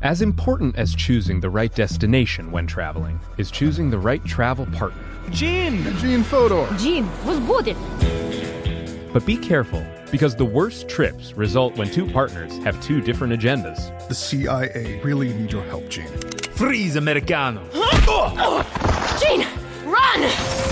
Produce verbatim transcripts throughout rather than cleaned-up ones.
As important as choosing the right destination when traveling is choosing the right travel partner. Gene! Gene Fodor! Gene, was будет? But be careful, because the worst trips result when two partners have two different agendas. The C I A really need your help, Gene. Freeze, Americano! Gene, run!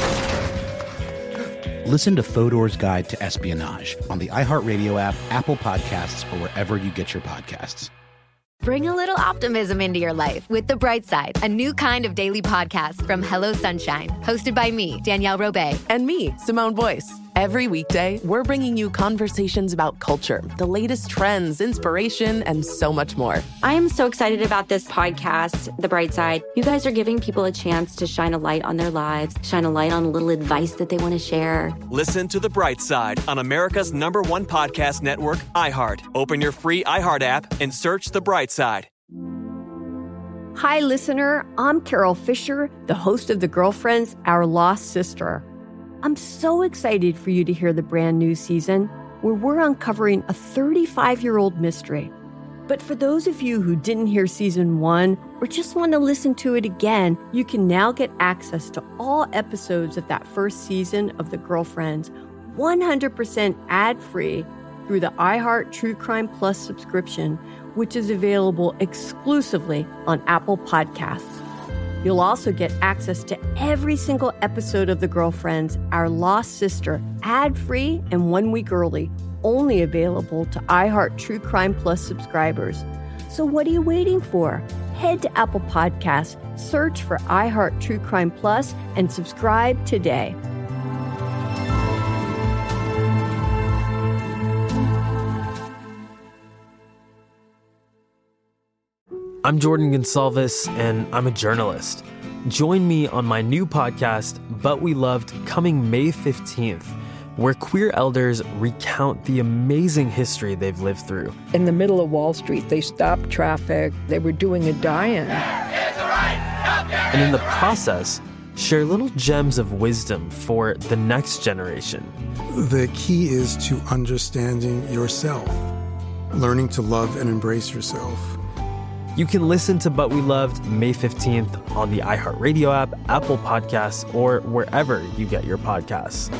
Listen to Fodor's Guide to Espionage on the iHeartRadio app, Apple Podcasts, or wherever you get your podcasts. Bring a little optimism into your life with The Bright Side, a new kind of daily podcast from Hello Sunshine, hosted by me, Danielle Robay. And me, Simone Boyce. Every weekday, we're bringing you conversations about culture, the latest trends, inspiration, and so much more. I am so excited about this podcast, The Bright Side. You guys are giving people a chance to shine a light on their lives, shine a light on a little advice that they want to share. Listen to The Bright Side on America's number one podcast network, iHeart. Open your free iHeart app and search The Bright Side. Hi, listener. I'm Carol Fisher, the host of The Girlfriends, Our Lost Sister. I'm so excited for you to hear the brand new season where we're uncovering a thirty-five-year-old mystery. But for those of you who didn't hear season one or just want to listen to it again, you can now get access to all episodes of that first season of The Girlfriends one hundred percent ad-free through the iHeart True Crime Plus subscription, which is available exclusively on Apple Podcasts. You'll also get access to every single episode of The Girlfriends, Our Lost Sister, ad-free and one week early, only available to iHeart True Crime Plus subscribers. So what are you waiting for? Head to Apple Podcasts, search for iHeart True Crime Plus, and subscribe today. I'm Jordan Gonsalves, and I'm a journalist. Join me on my new podcast, But We Loved, coming May fifteenth, where queer elders recount the amazing history they've lived through. In the middle of Wall Street, they stopped traffic. They were doing a die-in. And in the process, share little gems of wisdom for the next generation. The key is to understanding yourself, learning to love and embrace yourself. You can listen to But We Loved May fifteenth on the iHeartRadio app, Apple Podcasts, or wherever you get your podcasts.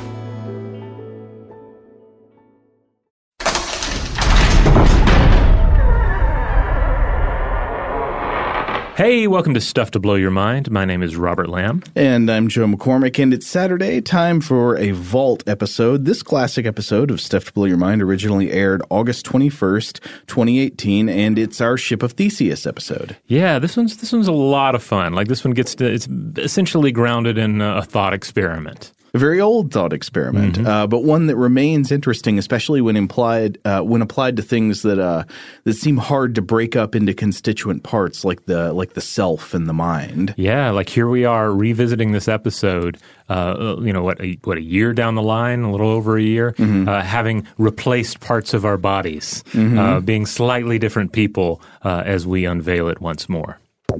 Hey, welcome to Stuff to Blow Your Mind. My name is Robert Lamb. And I'm Joe McCormick, and it's Saturday, time for a Vault episode. This classic episode of Stuff to Blow Your Mind originally aired August twenty-first, twenty eighteen, and it's our Ship of Theseus episode. Yeah, this one's this one's a lot of fun. Like, this one gets to, it's essentially grounded in a thought experiment. A very old thought experiment, mm-hmm. uh, but one that remains interesting, especially when implied uh, when applied to things that uh, that seem hard to break up into constituent parts, like the like the self and the mind. Yeah, like here we are revisiting this episode. Uh, you know, what a, what a year down the line, a little over a year, mm-hmm. uh, having replaced parts of our bodies, mm-hmm. uh, being slightly different people uh, as we unveil it once more.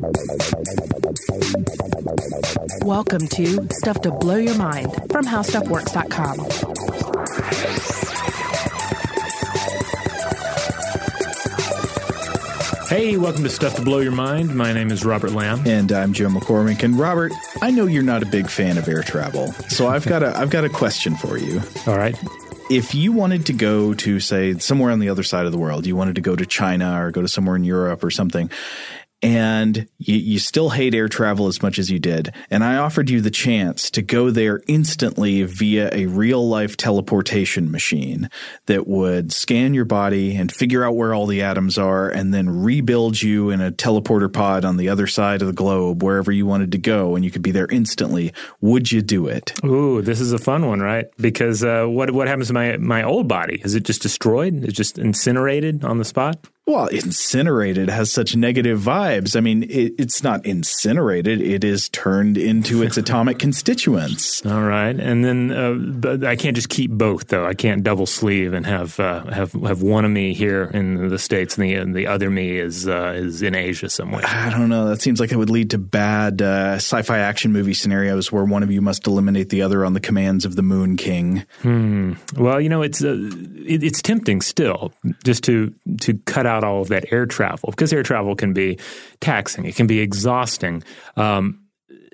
Welcome to Stuff to Blow Your Mind from how stuff works dot com. Hey, welcome to Stuff to Blow Your Mind. My name is Robert Lamb. And I'm Joe McCormick. And Robert, I know you're not a big fan of air travel, so I've got a I've got a question for you. All right. If you wanted to go to, say, somewhere on the other side of the world, you wanted to go to China or go to somewhere in Europe or something, and you, you still hate air travel as much as you did, and I offered you the chance to go there instantly via a real-life teleportation machine that would scan your body and figure out where all the atoms are and then rebuild you in a teleporter pod on the other side of the globe, wherever you wanted to go, and you could be there instantly, would you do it? Ooh, this is a fun one, right? Because uh, what what happens to my, my old body? Is it just destroyed? Is it just incinerated on the spot? Well, incinerated has such negative vibes. I mean, it, it's not incinerated. It is turned into its atomic constituents. All right. And then uh, but I can't just keep both, though. I can't double sleeve and have uh, have have one of me here in the States and the, and the other me is uh, is in Asia somewhere. I don't know. That seems like it would lead to bad uh, sci-fi action movie scenarios where one of you must eliminate the other on the commands of the Moon King. Hmm. Well, you know, it's uh, it, it's tempting still just to to cut out without all of that air travel, because air travel can be taxing. It can be exhausting. Um,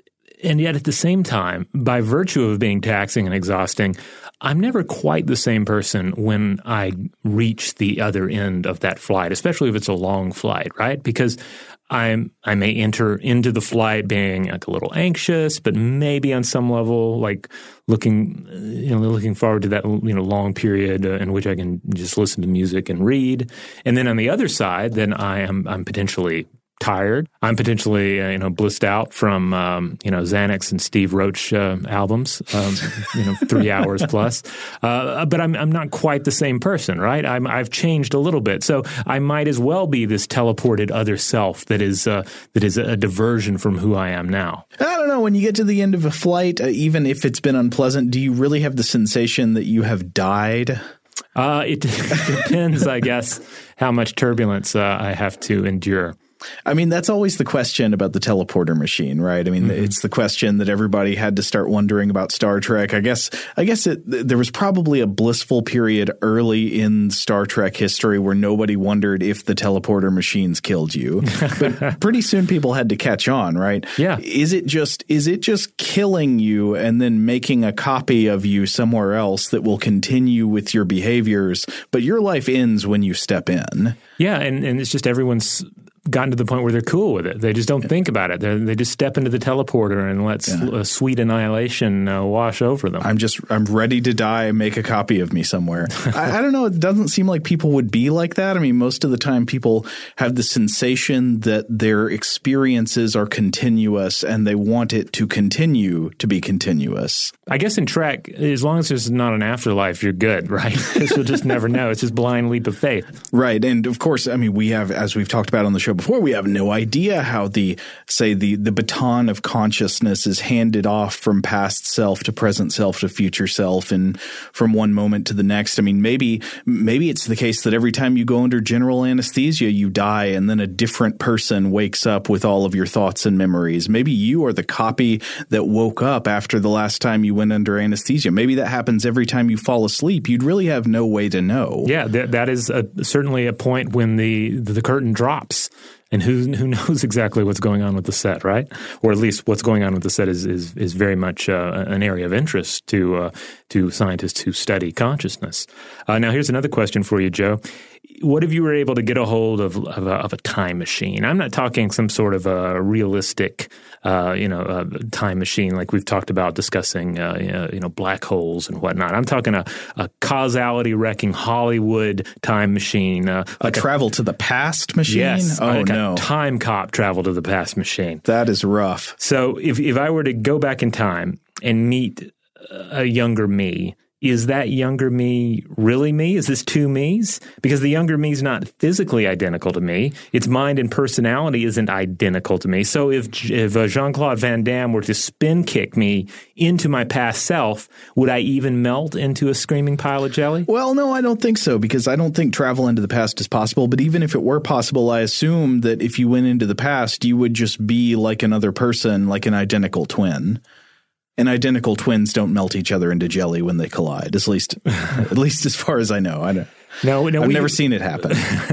and yet at the same time, by virtue of being taxing and exhausting, I'm never quite the same person when I reach the other end of that flight, especially if it's a long flight, right? Because I'm, I may enter into the flight being like a little anxious, but maybe on some level, like looking, you know, looking forward to that, you know, long period uh, in which I can just listen to music and read. And then on the other side, then I am, I'm potentially tired. I'm potentially, uh, you know, blissed out from, um, you know, Xanax and Steve Roach uh, albums, um, you know, three hours plus. Uh, but I'm I'm not quite the same person, right? I'm I've changed a little bit, so I might as well be this teleported other self that is uh, that is a diversion from who I am now. I don't know. When you get to the end of a flight, uh, even if it's been unpleasant, do you really have the sensation that you have died? Uh, it, it depends, I guess, how much turbulence uh, I have to endure. I mean, that's always the question about the teleporter machine, right? I mean, mm-hmm. it's the question that everybody had to start wondering about Star Trek. I guess I guess it, there was probably a blissful period early in Star Trek history where nobody wondered if the teleporter machines killed you. But pretty soon people had to catch on, right? Yeah. Is it just is it just killing you and then making a copy of you somewhere else that will continue with your behaviors, but your life ends when you step in? Yeah, and, and it's just everyone's gotten to the point where they're cool with it. They just don't think about it. They're, they just step into the teleporter and let yeah. uh, sweet annihilation uh, wash over them. I'm just I'm ready to die and make a copy of me somewhere. I, I don't know. It doesn't seem like people would be like that. I mean, most of the time people have the sensation that their experiences are continuous and they want it to continue to be continuous. I guess in Trek, as long as there's not an afterlife, you're good, right? Because you'll just never know. It's just blind leap of faith. Right. And of course, I mean, we have, as we've talked about on the show before, we have no idea how the, say, the, the baton of consciousness is handed off from past self to present self to future self and from one moment to the next. I mean, maybe maybe it's the case that every time you go under general anesthesia, you die and then a different person wakes up with all of your thoughts and memories. Maybe you are the copy that woke up after the last time you went under anesthesia. Maybe that happens every time you fall asleep. You'd really have no way to know. Yeah, that, that is a, certainly a point when the, the curtain drops. And who who knows exactly what's going on with the set, right? Or at least what's going on with the set is is, is very much uh, an area of interest to uh, to scientists who study consciousness. Uh, now, here's another question for you, Joe. What if you were able to get a hold of of a, of a time machine? I'm not talking some sort of a realistic, uh, you know, uh, time machine like we've talked about discussing, uh, you know, black holes and whatnot. I'm talking a, a causality wrecking Hollywood time machine, uh, like a travel a, to the past machine. Yes, oh like no, a time cop travel to the past machine. That is rough. So if if I were to go back in time and meet a younger me. Is that younger me really me? Is this two me's? Because the younger me's not physically identical to me. Its mind and personality isn't identical to me. So if if uh, Jean-Claude Van Damme were to spin kick me into my past self, would I even melt into a screaming pile of jelly? Well, no, I don't think so, because I don't think travel into the past is possible. But even if it were possible, I assume that if you went into the past, you would just be like another person, like an identical twin. And identical twins don't melt each other into jelly when they collide, at least, at least as far as I know. I don't. No, no, I've we, never seen it happen.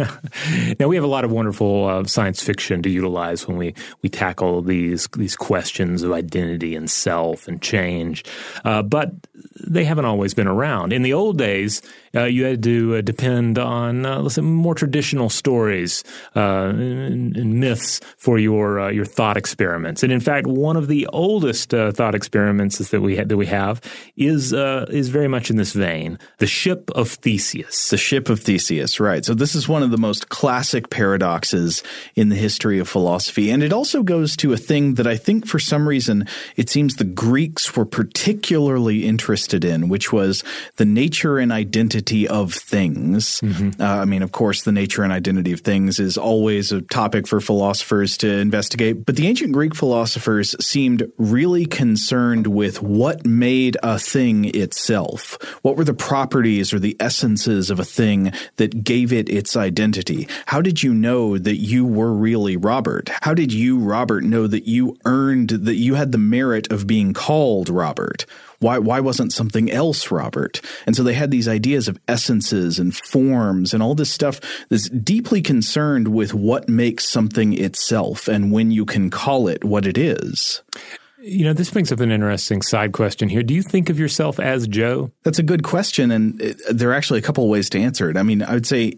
Now, we have a lot of wonderful uh, science fiction to utilize when we, we tackle these these questions of identity and self and change, uh, but they haven't always been around. In the old days, uh, you had to uh, depend on uh, let's say more traditional stories uh, and, and myths for your uh, your thought experiments. And in fact, one of the oldest uh, thought experiments that we ha- that we have is uh, is very much in this vein: the ship of Theseus. The ship of Theseus, right. So this is one of the most classic paradoxes in the history of philosophy. And it also goes to a thing that I think for some reason it seems the Greeks were particularly interested in, which was the nature and identity of things. Mm-hmm. Uh, I mean, of course, the nature and identity of things is always a topic for philosophers to investigate. But the ancient Greek philosophers seemed really concerned with what made a thing itself. What were the properties or the essences of a thing that gave it its identity? How did you know that you were really Robert? How did you, Robert, know that you earned, that you had the merit of being called Robert? Why why wasn't something else Robert? And so they had these ideas of essences and forms and all this stuff that's deeply concerned with what makes something itself and when you can call it what it is. You know, this brings up an interesting side question here. Do you think of yourself as Joe? That's a good question, and it, there are actually a couple of ways to answer it. I mean, I would say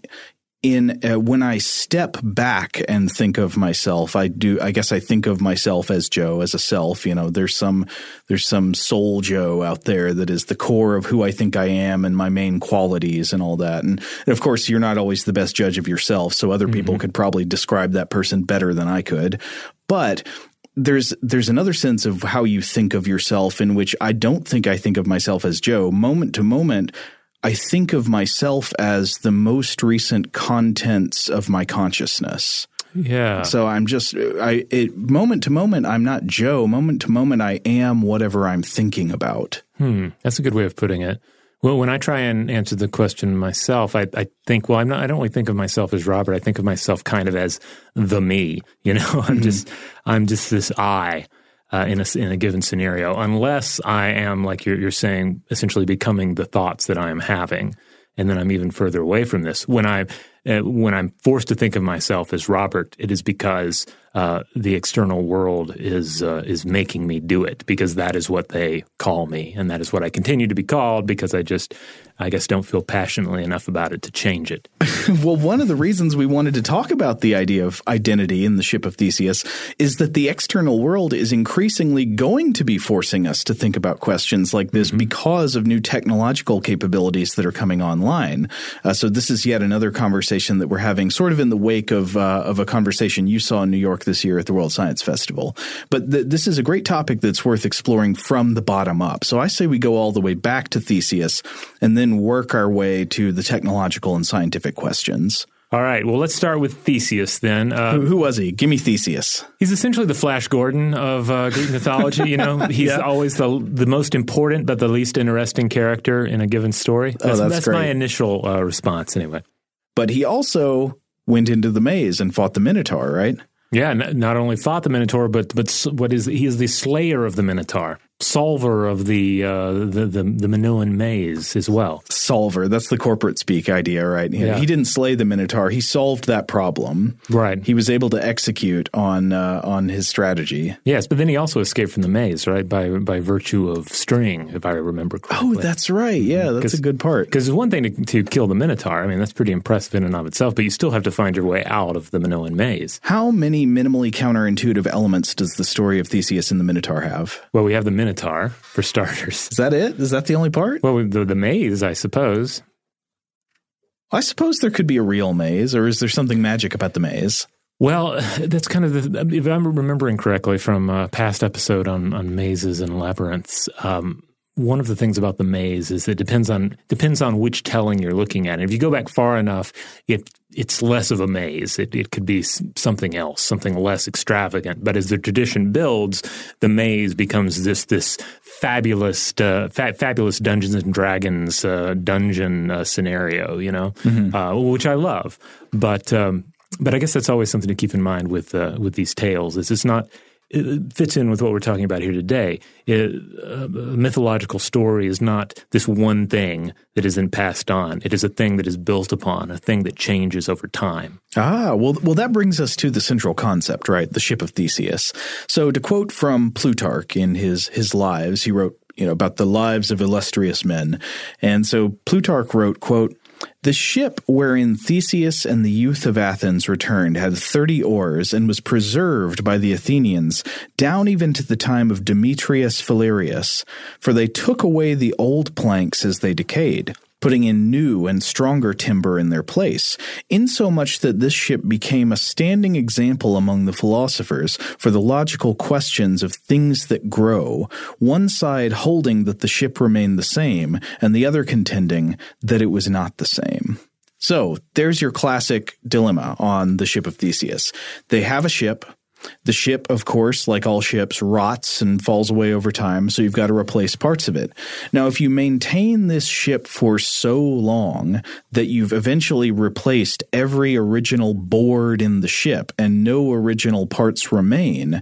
in uh, when I step back and think of myself, I do. I guess I think of myself as Joe, as a self. You know, there's some there's some soul Joe out there that is the core of who I think I am and my main qualities and all that. And, and of course, you're not always the best judge of yourself, so other mm-hmm. people could probably describe that person better than I could. But There's there's another sense of how you think of yourself in which I don't think I think of myself as Joe. Moment to moment, I think of myself as the most recent contents of my consciousness. Yeah. So I'm just I it, moment to moment, I'm not Joe. Moment to moment, I am whatever I'm thinking about. Hmm. That's a good way of putting it. Well, when I try and answer the question myself, I, I think, well, I'm not, I don't really think of myself as Robert. I think of myself kind of as the me, you know, I'm mm-hmm. just, I'm just this I, uh, in a, in a given scenario, unless I am, like you're, you're saying, essentially becoming the thoughts that I am having. And then I'm even further away from this. When I, uh, when I'm forced to think of myself as Robert, it is because uh, the external world is uh, is making me do it, because that is what they call me, and that is what I continue to be called because I just, I guess, don't feel passionately enough about it to change it. Well, one of the reasons we wanted to talk about the idea of identity in the Ship of Theseus is that the external world is increasingly going to be forcing us to think about questions like this mm-hmm. because of new technological capabilities that are coming online. Uh, so this is yet another conversation that we're having sort of in the wake of uh, of a conversation you saw in New York this year at the World Science Festival. But th- this is a great topic that's worth exploring from the bottom up. So I say we go all the way back to Theseus and then work our way to the technological and scientific questions. All right. Well, let's start with Theseus then. Uh, who, who was he? Give me Theseus. He's essentially the Flash Gordon of uh, Greek mythology. You know, he's yeah. always the the most important but the least interesting character in a given story. That's, oh, that's, that's great. my initial uh, response, anyway. But he also went into the maze and fought the Minotaur, right? Yeah, n- not only fought the Minotaur, but but what is he is the slayer of the Minotaur, solver of the uh, the, the the Minoan maze as well. Solver, that's the corporate speak idea, right? He, yeah. he didn't slay the Minotaur; he solved that problem. Right. He was able to execute on uh, on his strategy. Yes, but then he also escaped from the maze, right? By by virtue of string, if I remember correctly. Oh, that's right. Yeah, that's a good part. Because it's one thing to, to kill the Minotaur. I mean, that's pretty impressive in and of itself. But you still have to find your way out of the Minoan maze. How many minimally counterintuitive elements does the story of Theseus and the Minotaur have? Well, we have the Minotaur, for starters. Is that it? Is that the only part? Well, the, the maze, I suppose. I suppose there could be a real maze, or is there something magic about the maze? Well, that's kind of the, if I'm remembering correctly from a past episode on, on mazes and labyrinths, um, one of the things about the maze is it depends on depends on which telling you're looking at. And if you go back far enough, it it's less of a maze. It it could be something else, something less extravagant. But as the tradition builds, the maze becomes this this fabulous uh, fa- fabulous Dungeons and Dragons uh, dungeon uh, scenario, you know, mm-hmm. uh, which I love. But um, but I guess that's always something to keep in mind with uh, with these tales. Is it's not. It fits in with what we're talking about here today. It, uh, a mythological story is not this one thing that is then passed on. It is a thing that is built upon, a thing that changes over time. Ah, well, well, that brings us to the central concept, right? The Ship of Theseus. So to quote from Plutarch in his his Lives, he wrote, you know, about the lives of illustrious men. And so Plutarch wrote, quote, "The ship wherein Theseus and the youth of Athens returned had thirty oars and was preserved by the Athenians down even to the time of Demetrius Phalereus, for they took away the old planks as they decayed, putting in new and stronger timber in their place, insomuch that this ship became a standing example among the philosophers for the logical questions of things that grow, one side holding that the ship remained the same, and the other contending that it was not the same." So there's your classic dilemma on the Ship of Theseus. They have a ship. The ship, of course, like all ships, rots and falls away over time, so you've got to replace parts of it. Now, if you maintain this ship for so long that you've eventually replaced every original board in the ship and no original parts remain,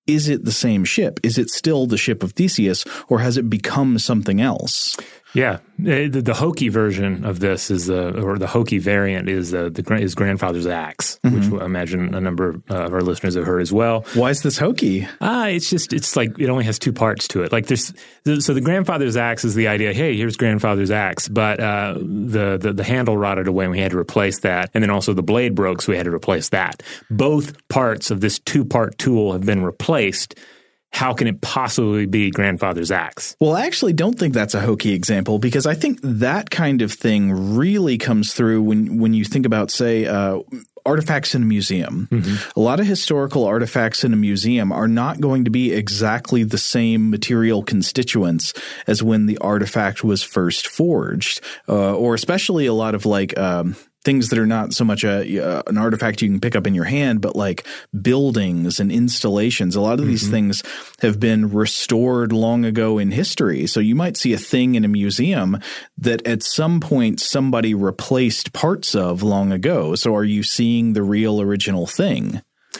is it the same ship? Is it still the ship of Theseus, or has it become something else? Yeah, the, the hokey version of this is the, or the hokey variant is the, the his grandfather's axe, mm-hmm. which I imagine a number of, uh, of our listeners have heard as well. Why is this hokey? Ah, uh, it's just it's like it only has two parts to it. Like there's so the grandfather's axe is the idea. Hey, here's grandfather's axe, but uh, the, the the handle rotted away and we had to replace that, and then also the blade broke, so we had to replace that. Both parts of this two part tool have been replaced. How can it possibly be grandfather's axe? Well, I actually don't think that's a hokey example, because I think that kind of thing really comes through when, when you think about, say, uh, artifacts in a museum. Mm-hmm. A lot of historical artifacts in a museum are not going to be exactly the same material constituents as when the artifact was first forged, uh, or especially a lot of like um, – things that are not so much a, uh, an artifact you can pick up in your hand, but like buildings and installations. A lot of mm-hmm. these things have been restored long ago in history. So you might see a thing in a museum that at some point somebody replaced parts of long ago. So are you seeing the real original thing?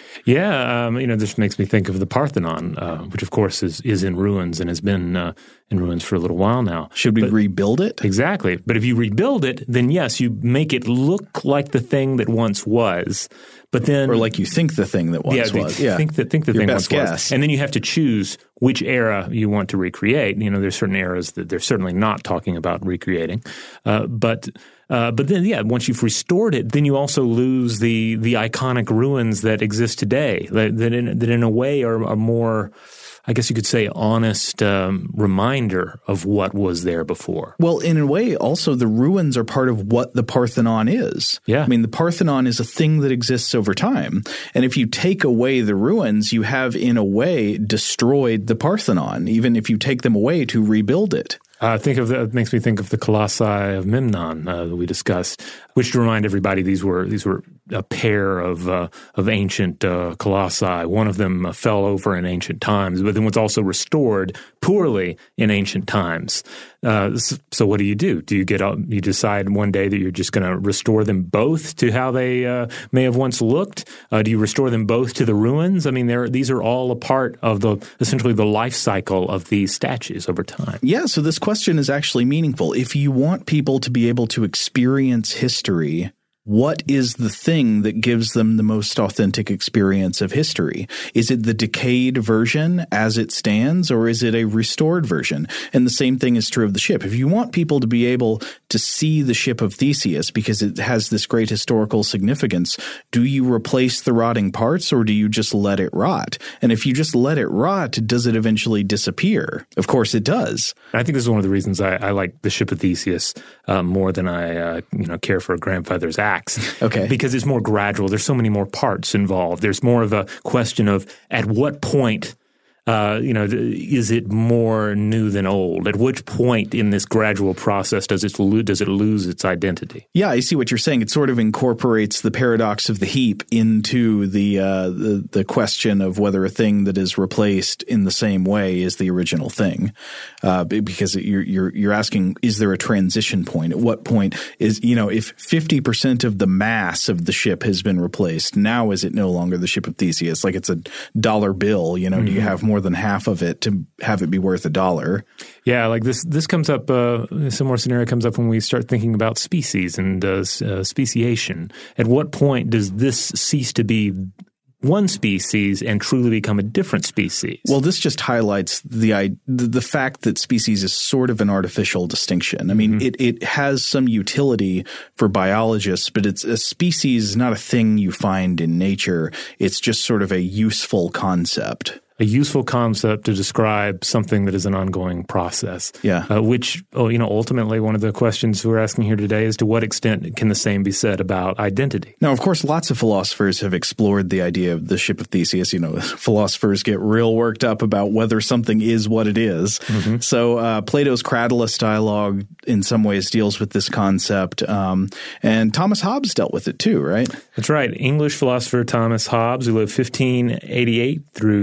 Yeah, um, you know, this makes me think of the Parthenon, uh, which of course is, is in ruins and has been uh, in ruins for a little while now. Should we but, rebuild it? Exactly. But if you rebuild it, then yes, you make it look like the thing that once was. But then, or like you think the thing that once yeah, was. Yeah, think that think the Your thing best once guess. was. And then you have to choose which era you want to recreate. You know, there's certain eras that they're certainly not talking about recreating, uh, but. Uh, but then, yeah, once you've restored it, then you also lose the the iconic ruins that exist today, that, that, in, that in a way are a more, I guess you could say, honest um, reminder of what was there before. Well, in a way, also the ruins are part of what the Parthenon is. Yeah. I mean, the Parthenon is a thing that exists over time. And if you take away the ruins, you have, in a way, destroyed the Parthenon, even if you take them away to rebuild it. Uh, think of the, it makes me think of the Colossi of Memnon uh, that we discussed, which to remind everybody, these were these were a pair of uh, of ancient uh, colossi. One of them uh, fell over in ancient times, but then was also restored poorly in ancient times. Uh, so, so what do you do? Do you get up, you decide one day that you're just going to restore them both to how they uh, may have once looked? Uh, do you restore them both to the ruins? I mean, they're, these are all a part of the essentially the life cycle of these statues over time. Yeah, so this question is actually meaningful. If you want people to be able to experience history, what is the thing that gives them the most authentic experience of history? Is it the decayed version as it stands, or is it a restored version? And the same thing is true of the ship. If you want people to be able to see the ship of Theseus because it has this great historical significance, do you replace the rotting parts, or do you just let it rot? And if you just let it rot, does it eventually disappear? Of course it does. I think this is one of the reasons I, I like the ship of Theseus uh, more than I uh, you know care for grandfather's axe. Okay. Because it's more gradual. There's so many more parts involved. There's more of a question of at what point, uh, you know, is it more new than old? At which point in this gradual process does it lo- does it lose its identity? Yeah, I see what you're saying. It sort of incorporates the paradox of the heap into the uh, the, the question of whether a thing that is replaced in the same way is the original thing. Uh, because you're, you're you're asking, is there a transition point? At what point is, you know, if fifty percent of the mass of the ship has been replaced, now is it no longer the ship of Theseus? Like it's a dollar bill, you know, mm-hmm. do you have more than half of it to have it be worth a dollar? Yeah, like this this comes up, uh, a similar scenario comes up when we start thinking about species and uh, uh, speciation. At what point does this cease to be one species and truly become a different species? Well, this just highlights the the fact that species is sort of an artificial distinction. I mean, mm-hmm. it, it has some utility for biologists, but it's a species is not a thing you find in nature. It's just sort of a useful concept. A useful concept to describe something that is an ongoing process. Yeah. Uh, which, oh, you know, ultimately one of the questions we're asking here today is to what extent can the same be said about identity? Now, of course, lots of philosophers have explored the idea of the ship of Theseus. You know, philosophers get real worked up about whether something is what it is. Mm-hmm. So uh, Plato's Cratylus dialogue in some ways deals with this concept. Um, and Thomas Hobbes dealt with it too, right? That's right. English philosopher Thomas Hobbes, who lived fifteen eighty-eight through sixteen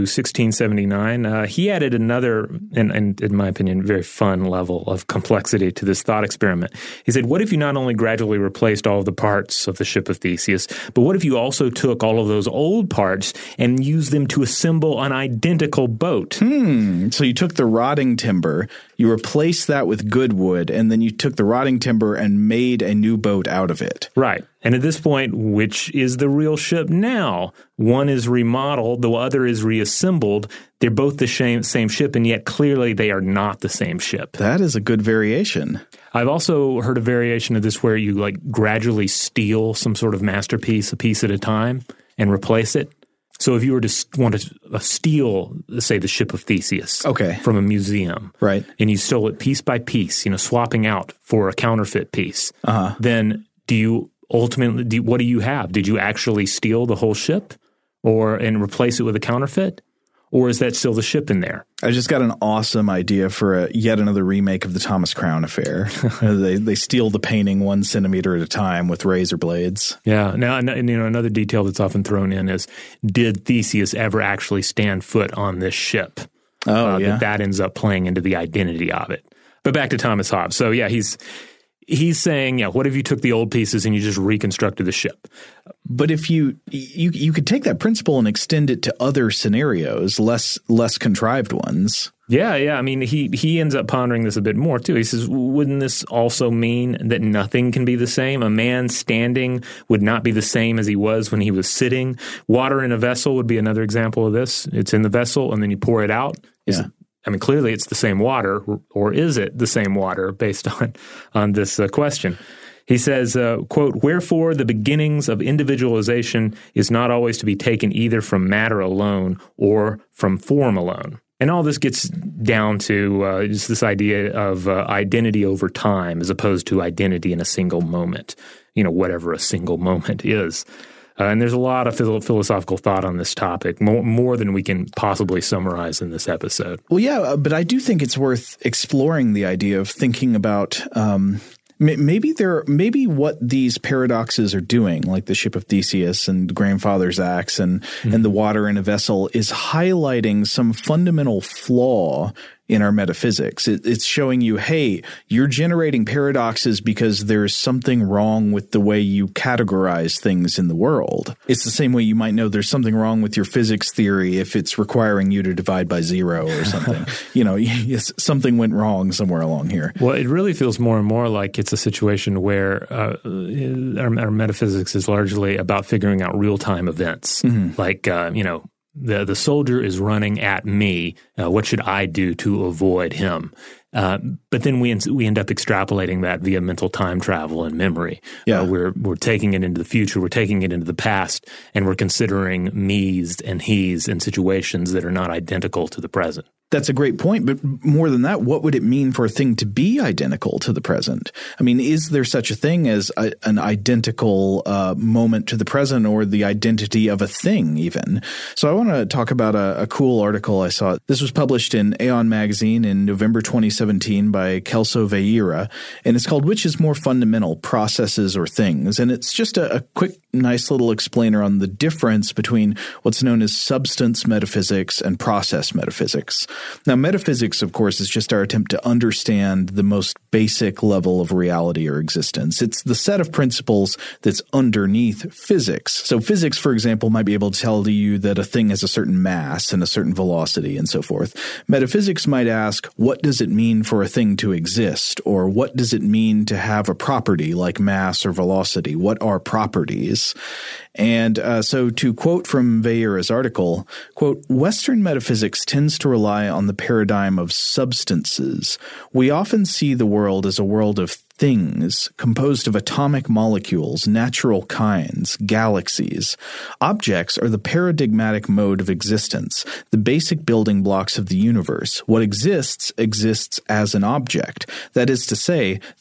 nineteen seventy-nine, uh, he added another, and, and in my opinion, very fun level of complexity to this thought experiment. He said, what if you not only gradually replaced all of the parts of the ship of Theseus, but what if you also took all of those old parts and used them to assemble an identical boat? Hmm. So you took the rotting timber, you replaced that with good wood, and then you took the rotting timber and made a new boat out of it. Right. And at this point, which is the real ship now? One is remodeled, the other is reassembled. They're both the same, same ship, and yet clearly they are not the same ship. That is a good variation. I've also heard a variation of this where you like gradually steal some sort of masterpiece a piece at a time and replace it. So if you were to want to steal, say, the ship of Theseus okay. from a museum, right, and you stole it piece by piece, you know, swapping out for a counterfeit piece, uh-huh. then do you ultimately, do, what do you have? Did you actually steal the whole ship or and replace it with a counterfeit? Or is that still the ship in there? I just got an awesome idea for a, yet another remake of the Thomas Crown Affair. they they steal the painting one centimeter at a time with razor blades. Yeah. Now, and, you know, another detail that's often thrown in is, did Theseus ever actually stand foot on this ship? Oh, uh, yeah. That, that ends up playing into the identity of it. But back to Thomas Hobbes. So, yeah, he's he's saying, yeah, what if you took the old pieces and you just reconstructed the ship? But if you you you could take that principle and extend it to other scenarios, less less contrived ones. Yeah, yeah. I mean, he he ends up pondering this a bit more, too. He says, wouldn't this also mean that nothing can be the same? A man standing would not be the same as he was when he was sitting. Water in a vessel would be another example of this. It's in the vessel, and then you pour it out. Is yeah. it, I mean, clearly it's the same water, or is it the same water based on, on this uh, question? He says, uh, quote, wherefore the beginnings of individualization is not always to be taken either from matter alone or from form alone. And all this gets down to uh, just this idea of uh, identity over time as opposed to identity in a single moment, you know, whatever a single moment is. Uh, and there's a lot of phil- philosophical thought on this topic, more, more than we can possibly summarize in this episode. Well, yeah, but I do think it's worth exploring the idea of thinking about um, m- maybe there, maybe what these paradoxes are doing, like the ship of Theseus and grandfather's axe and, mm-hmm. and the water in a vessel, is highlighting some fundamental flaw in our metaphysics. It, it's showing you, hey, you're generating paradoxes because there's something wrong with the way you categorize things in the world. It's the same way you might know there's something wrong with your physics theory if it's requiring you to divide by zero or something. You know, yes, something went wrong somewhere along here. Well, it really feels more and more like it's a situation where uh, our, our metaphysics is largely about figuring out real-time events. Mm-hmm. Like, uh, you know, The the soldier is running at me. Uh, what should I do to avoid him? Uh, but then we we end up extrapolating that via mental time travel and memory. Yeah. Uh, we're we're taking it into the future. We're taking it into the past, and we're considering me's and he's in situations that are not identical to the present. That's a great point. But more than that, what would it mean for a thing to be identical to the present? I mean, is there such a thing as a, an identical uh, moment to the present or the identity of a thing even? So I want to talk about a, a cool article I saw. This was published in Aeon Magazine in November twenty seventeen by Kelso Vieira, and it's called Which is More Fundamental, Processes or Things? And it's just a, a quick, nice little explainer on the difference between what's known as substance metaphysics and process metaphysics. Now, metaphysics, of course, is just our attempt to understand the most basic level of reality or existence. It's the set of principles that's underneath physics. So physics, for example, might be able to tell you that a thing has a certain mass and a certain velocity and so forth. Metaphysics might ask, what does it mean for a thing to exist? Or what does it mean to have a property like mass or velocity? What are properties? And uh, so to quote from Vieira's article, quote, Western metaphysics tends to rely on the paradigm of substances. We often see the world as a world of things composed of atomic molecules, natural kinds, galaxies. Objects are the paradigmatic mode of existence, the basic building blocks of the universe. What exists, exists as an object. That is to say,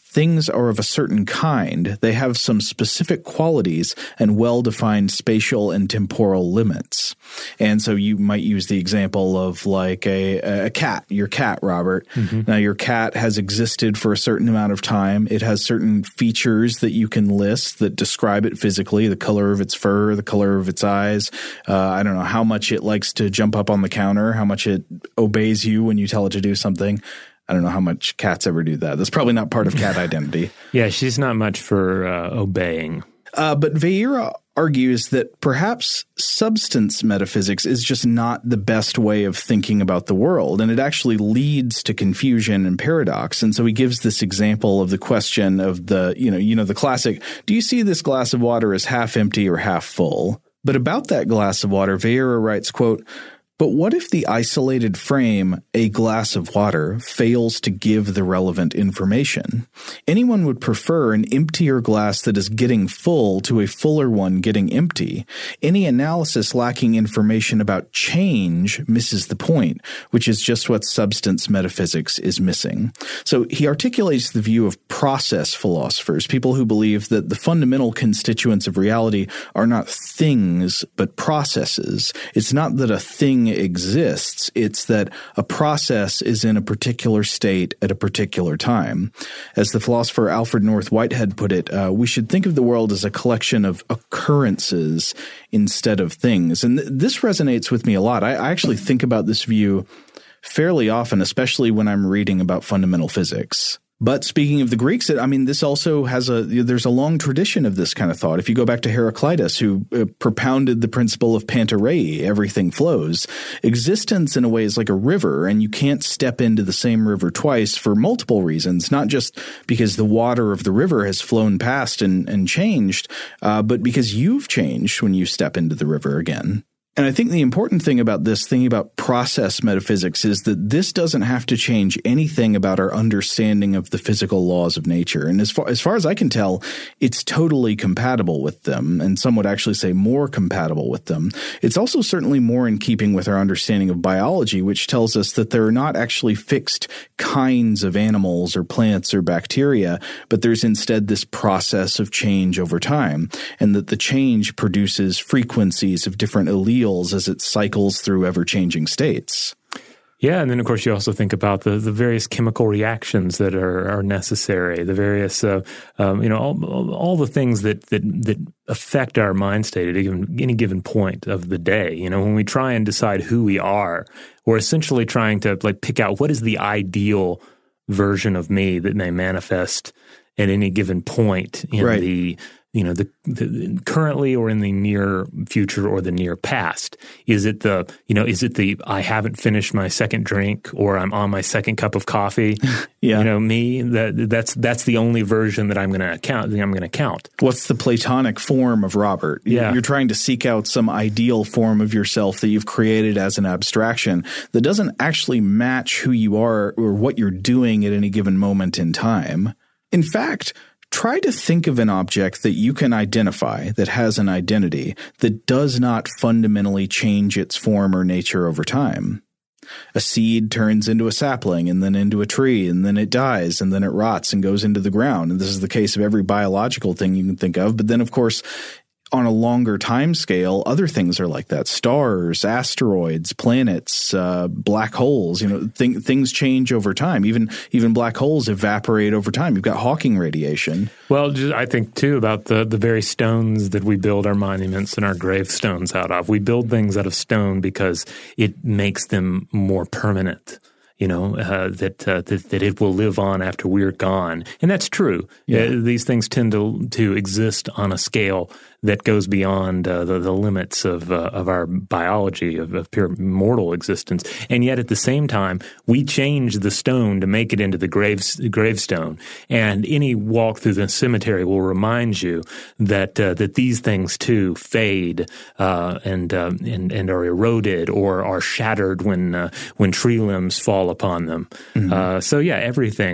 things are of a certain kind. They have some specific qualities and well-defined spatial and temporal limits. And so you might use the example of like a, a cat, your cat, Robert. Mm-hmm. Now, your cat has existed for a certain amount of time. It has certain features that you can list that describe it physically, the color of its fur, the color of its eyes. Uh, I don't know how much it likes to jump up on the counter, how much it obeys you when you tell it to do something. I don't know how much cats ever do that. That's probably not part of cat identity. Yeah, she's not much for uh, obeying. Uh, but Vieira argues that perhaps substance metaphysics is just not the best way of thinking about the world, and it actually leads to confusion and paradox. And so he gives this example of the question of the, you know, you know, the classic, do you see this glass of water as half empty or half full? But about that glass of water, Vieira writes, quote, but what if the isolated frame, a glass of water, fails to give the relevant information? Anyone would prefer an emptier glass that is getting full to a fuller one getting empty. Any analysis lacking information about change misses the point, which is just what substance metaphysics is missing. So he articulates the view of process philosophers, people who believe that the fundamental constituents of reality are not things, but processes. It's not that a thing exists. It's that a process is in a particular state at a particular time. As the philosopher Alfred North Whitehead put it, uh, we should think of the world as a collection of occurrences instead of things. And th- this resonates with me a lot. I, I actually think about this view fairly often, especially when I'm reading about fundamental physics. But speaking of the Greeks, I mean, this also has a – there's a long tradition of this kind of thought. If you go back to Heraclitus, who uh, propounded the principle of pantarei, everything flows, existence in a way is like a river, and you can't step into the same river twice for multiple reasons, not just because the water of the river has flown past and, and changed, uh, but because you've changed when you step into the river again. And I think the important thing about this, thinking about process metaphysics, is that this doesn't have to change anything about our understanding of the physical laws of nature. And as far as, far as I can tell, it's totally compatible with them, and some would actually say more compatible with them. It's also certainly more in keeping with our understanding of biology, which tells us that there are not actually fixed kinds of animals or plants or bacteria, but there's instead this process of change over time, and that the change produces frequencies of different alleles as it cycles through ever-changing states. Yeah, and then, of course, you also think about the, the various chemical reactions that are, are necessary, the various, uh, um, you know, all, all the things that, that that affect our mind state at even, any given point of the day. You know, when we try and decide who we are, we're essentially trying to, like, pick out what is the ideal version of me that may manifest at any given point in right. the you know, the, the currently or in the near future or the near past? Is it the, you know, is it the I haven't finished my second drink or I'm on my second cup of coffee? yeah. You know, me, that that's that's the only version that I'm going to count. I'm going to count. What's the Platonic form of Robert? Yeah. You're trying to seek out some ideal form of yourself that you've created as an abstraction that doesn't actually match who you are or what you're doing at any given moment in time. In fact, try to think of an object that you can identify, that has an identity, that does not fundamentally change its form or nature over time. A seed turns into a sapling and then into a tree, and then it dies, and then it rots and goes into the ground. And this is the case of every biological thing you can think of. But then, of course, on a longer time scale, other things are like that. Stars, asteroids, planets, uh, black holes, you know, th- things change over time. Even even black holes evaporate over time. You've got Hawking radiation. Well, just, I think, too, about the, the very stones that we build our monuments and our gravestones out of. We build things out of stone because it makes them more permanent. You know, uh, that, uh, that that it will live on after we're gone. And that's true. Yeah. Uh, these things tend to to exist on a scale that goes beyond uh, the, the limits of uh, of our biology, of, of pure mortal existence. And yet at the same time, we change the stone to make it into the graves, gravestone. And any walk through the cemetery will remind you that uh, that these things too fade uh, and, uh, and and are eroded or are shattered when uh, when tree limbs fall upon them. Mm-hmm. Uh, so yeah, everything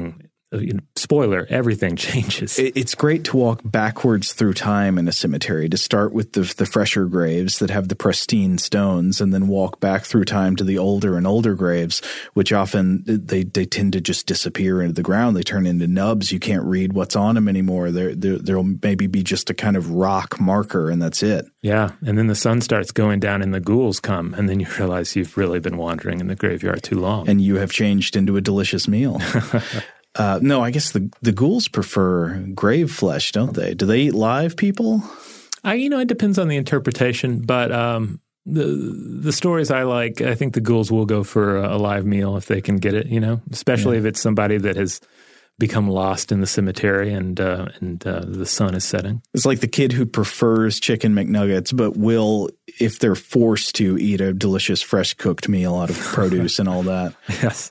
spoiler, everything changes. It's great to walk backwards through time in a cemetery, to start with the, the fresher graves that have the pristine stones and then walk back through time to the older and older graves, which often they, they tend to just disappear into the ground. They turn into nubs. You can't read what's on them anymore. There, there, there'll maybe be just a kind of rock marker, and that's it. Yeah, and then the sun starts going down and the ghouls come, and then you realize you've really been wandering in the graveyard too long. And you have changed into a delicious meal. Uh, no, I guess the the ghouls prefer grave flesh, don't they? Do they eat live people? I, you know, it depends on the interpretation, but um, the the stories I like, I think the ghouls will go for a, a live meal if they can get it, you know, especially yeah. if it's somebody that has become lost in the cemetery and uh, and uh, the sun is setting. It's like the kid who prefers chicken McNuggets but will, if they're forced to, eat a delicious fresh cooked meal out of produce and all that. Yes.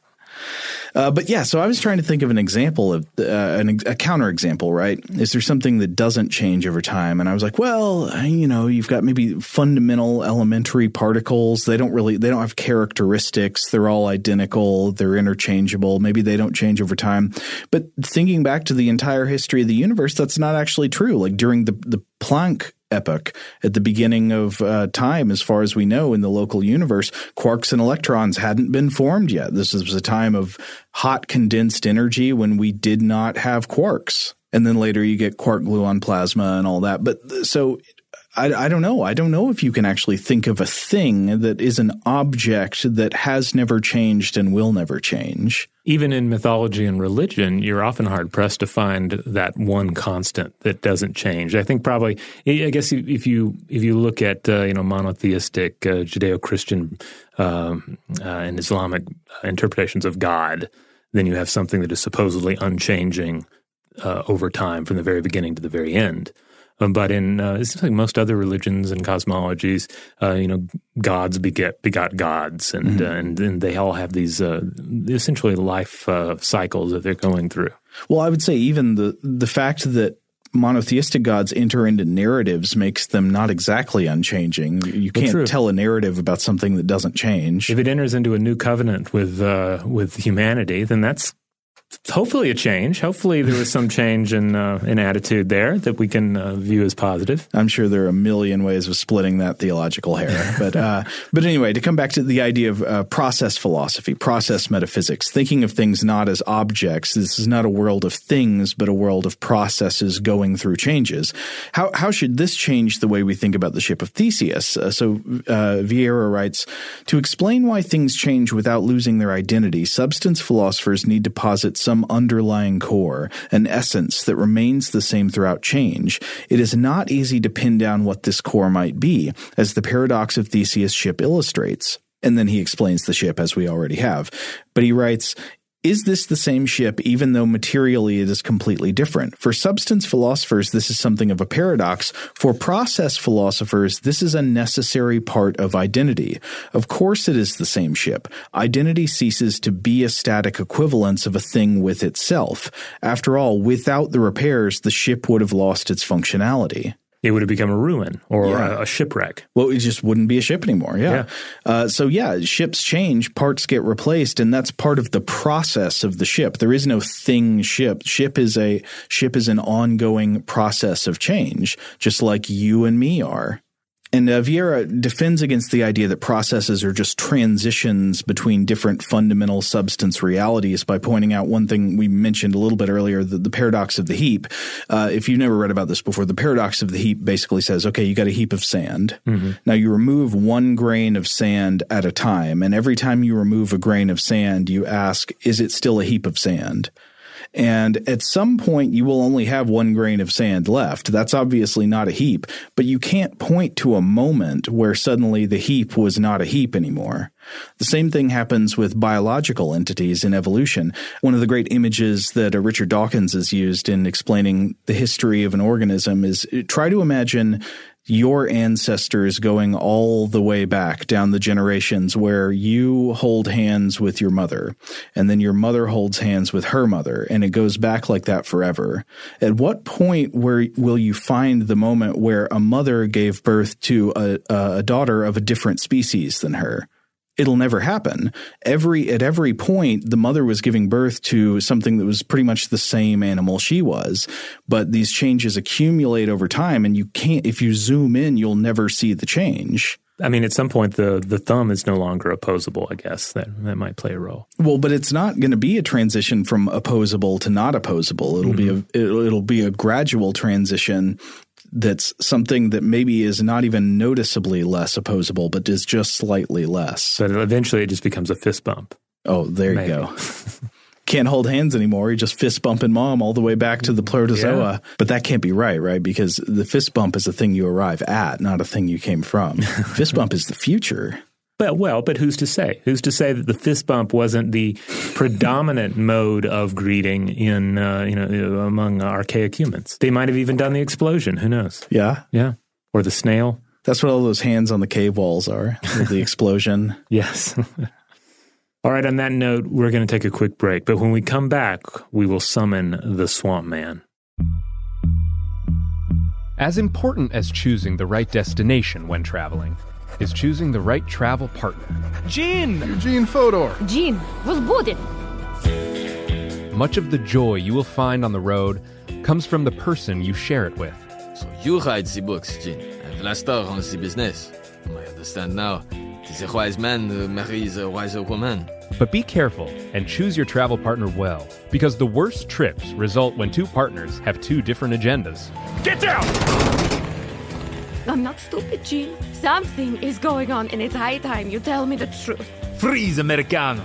Uh, but yeah, so I was trying to think of an example of uh, an, a counterexample, right? Is there something that doesn't change over time? And I was like, well, you know, you've got maybe fundamental elementary particles. They don't really, they don't have characteristics. They're all identical. They're interchangeable. Maybe they don't change over time. But thinking back to the entire history of the universe, that's not actually true. Like during the, the Planck epoch, at the beginning of uh, time, as far as we know, in the local universe, quarks and electrons hadn't been formed yet. This was a time of hot condensed energy when we did not have quarks. And then later you get quark gluon plasma and all that. But so I, I don't know. I don't know if you can actually think of a thing that is an object that has never changed and will never change. Even in mythology and religion, you're often hard-pressed to find that one constant that doesn't change. I think probably – I guess if you if you look at uh, you know monotheistic uh, Judeo-Christian um, uh, and Islamic interpretations of God, then you have something that is supposedly unchanging uh, over time from the very beginning to the very end. Um, but in uh, it seems like most other religions and cosmologies, uh, you know, gods beget begot gods, and mm-hmm. uh, and, and they all have these uh, essentially life uh, cycles that they're going through. Well, I would say even the the fact that monotheistic gods enter into narratives makes them not exactly unchanging. You can't tell a narrative about something that doesn't change. If it enters into a new covenant with uh, with humanity, then that's hopefully a change. Hopefully there was some change in uh, in attitude there that we can uh, view as positive. I'm sure there are a million ways of splitting that theological hair. But uh, but anyway, to come back to the idea of uh, process philosophy, process metaphysics, thinking of things not as objects. This is not a world of things, but a world of processes going through changes. How how should this change the way we think about the ship of Theseus? Uh, so uh, Vieira writes, to explain why things change without losing their identity, substance philosophers need to posit some underlying core, an essence that remains the same throughout change. It is not easy to pin down what this core might be, as the paradox of Theseus' ship illustrates. And then he explains the ship as we already have. But he writes, is this the same ship even though materially it is completely different? For substance philosophers, this is something of a paradox. For process philosophers, this is a necessary part of identity. Of course it is the same ship. Identity ceases to be a static equivalence of a thing with itself. After all, without the repairs, the ship would have lost its functionality. It would have become a ruin or yeah. a, a shipwreck. Well, it just wouldn't be a ship anymore. Yeah. yeah. Uh, so, yeah, ships change, parts get replaced, and that's part of the process of the ship. There is no thing ship. Ship is a ship is an ongoing process of change, just like you and me are. And uh, Vieira defends against the idea that processes are just transitions between different fundamental substance realities by pointing out one thing we mentioned a little bit earlier, the, the paradox of the heap. Uh, if you've never read about this before, the paradox of the heap basically says, okay, you got a heap of sand. Mm-hmm. Now you remove one grain of sand at a time, and every time you remove a grain of sand, you ask, is it still a heap of sand? And at some point, you will only have one grain of sand left. That's obviously not a heap, but you can't point to a moment where suddenly the heap was not a heap anymore. The same thing happens with biological entities in evolution. One of the great images that uh, Richard Dawkins has used in explaining the history of an organism is try to imagine your ancestors going all the way back down the generations where you hold hands with your mother and then your mother holds hands with her mother, and it goes back like that forever. At what point where will you find the moment where a mother gave birth to a, a daughter of a different species than her? it'll never happen. Every at every point, the mother was giving birth to something that was pretty much the same animal she was, but these changes accumulate over time, and you can't. If you zoom in, you'll never see the change. I mean, at some point, the the thumb is no longer opposable. I guess that that might play a role. Well, but it's not going to be a transition from opposable to not opposable. It'll mm-hmm. be a it'll, it'll be a gradual transition. That's something that maybe is not even noticeably less opposable, but is just slightly less. But eventually it just becomes a fist bump. Oh, there maybe. you go. Can't hold hands anymore. You just fist bumping mom all the way back to the protozoa. Yeah. But that can't be right, right? Because the fist bump is a thing you arrive at, not a thing you came from. Fist bump is the future. But, well, but who's to say? Who's to say that the fist bump wasn't the predominant mode of greeting in, uh, you know, among archaic humans? They might have even done the explosion. Who knows? Yeah. Yeah. Or the snail. That's what all those hands on the cave walls are, the explosion. Yes. All right. On that note, we're going to take a quick break. But when we come back, we will summon the Swamp Man. As important as choosing the right destination when traveling is choosing the right travel partner. Gene! Eugene Fodor. Gene, was booted. Much of the joy you will find on the road comes from the person you share it with. So you write the books, Gene, and Vlastar runs the business. I understand now. Tis a wise man uh, marries a wiser woman. But be careful and choose your travel partner well, because the worst trips result when two partners have two different agendas. Get down! I'm not stupid, Gene. Something is going on, and it's high time you tell me the truth. Freeze, Americano.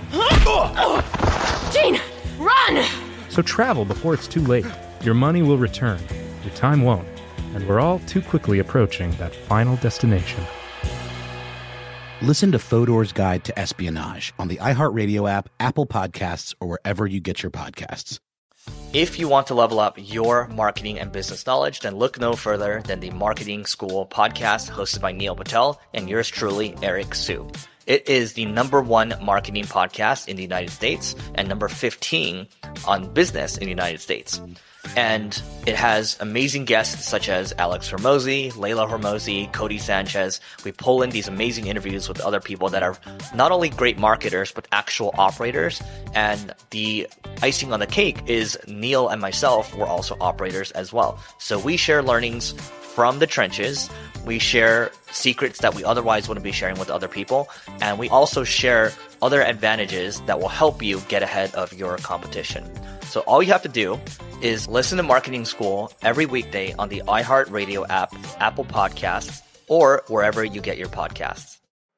Gene, run! So travel before it's too late. Your money will return. Your time won't. And we're all too quickly approaching that final destination. Listen to Fodor's Guide to Espionage on the iHeartRadio app, Apple Podcasts, or wherever you get your podcasts. If you want to level up your marketing and business knowledge, then look no further than the Marketing School podcast hosted by Neil Patel and yours truly, Eric Su. It is the number one marketing podcast in the United States and number fifteen on business in the United States. And it has amazing guests such as Alex Hormozi, Layla Hormozi, Cody Sanchez. We pull in these amazing interviews with other people that are not only great marketers, but actual operators. And the icing on the cake is Neil and myself were also operators as well. So we share learnings from the trenches. We share secrets that we otherwise wouldn't be sharing with other people. And we also share other advantages that will help you get ahead of your competition. So all you have to do is listen to Marketing School every weekday on the iHeartRadio app, Apple Podcasts, or wherever you get your podcasts.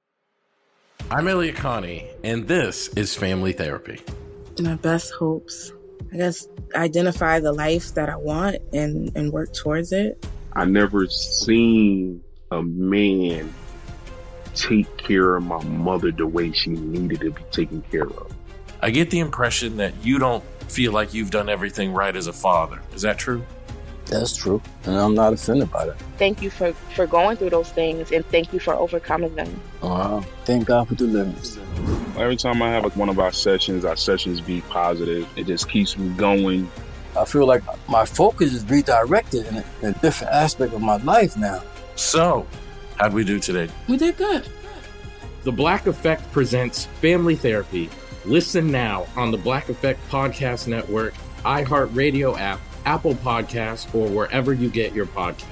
I'm Elliot Connie, and this is Family Therapy. My best hopes, I guess, identify the life that I want and, and work towards it. I never seen a man take care of my mother the way she needed to be taken care of. I get the impression that you don't feel like you've done everything right as a father. Is that true? That's true, and I'm not offended by that. Thank you for, for going through those things, and thank you for overcoming them. Wow. Thank God for deliverance. Every time I have one of our sessions, our sessions be positive. It just keeps me going. I feel like my focus is redirected in a, in a different aspect of my life now. So, how'd we do today? We did good. The Black Effect presents Family Therapy. Listen now on the Black Effect Podcast Network, iHeartRadio app, Apple Podcasts, or wherever you get your podcasts.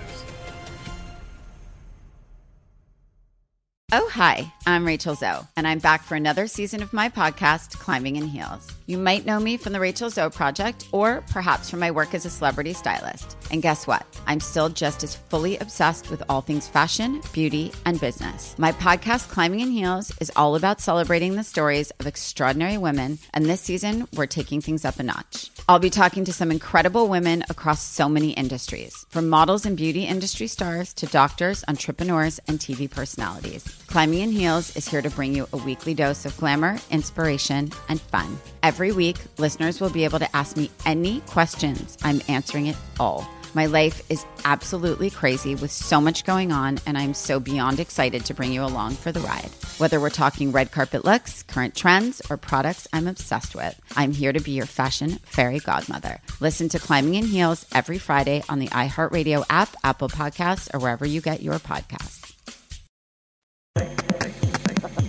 Oh, hi, I'm Rachel Zoe, and I'm back for another season of my podcast, Climbing in Heels. You might know me from the Rachel Zoe Project, or perhaps from my work as a celebrity stylist. And guess what? I'm still just as fully obsessed with all things fashion, beauty, and business. My podcast, Climbing in Heels, is all about celebrating the stories of extraordinary women, and this season, we're taking things up a notch. I'll be talking to some incredible women across so many industries, from models and beauty industry stars to doctors, entrepreneurs, and T V personalities. Climbing in Heels is here to bring you a weekly dose of glamour, inspiration, and fun. Every week, listeners will be able to ask me any questions. I'm answering it all. My life is absolutely crazy with so much going on, and I'm so beyond excited to bring you along for the ride. Whether we're talking red carpet looks, current trends, or products I'm obsessed with, I'm here to be your fashion fairy godmother. Listen to Climbing in Heels every Friday on the iHeartRadio app, Apple Podcasts, or wherever you get your podcasts.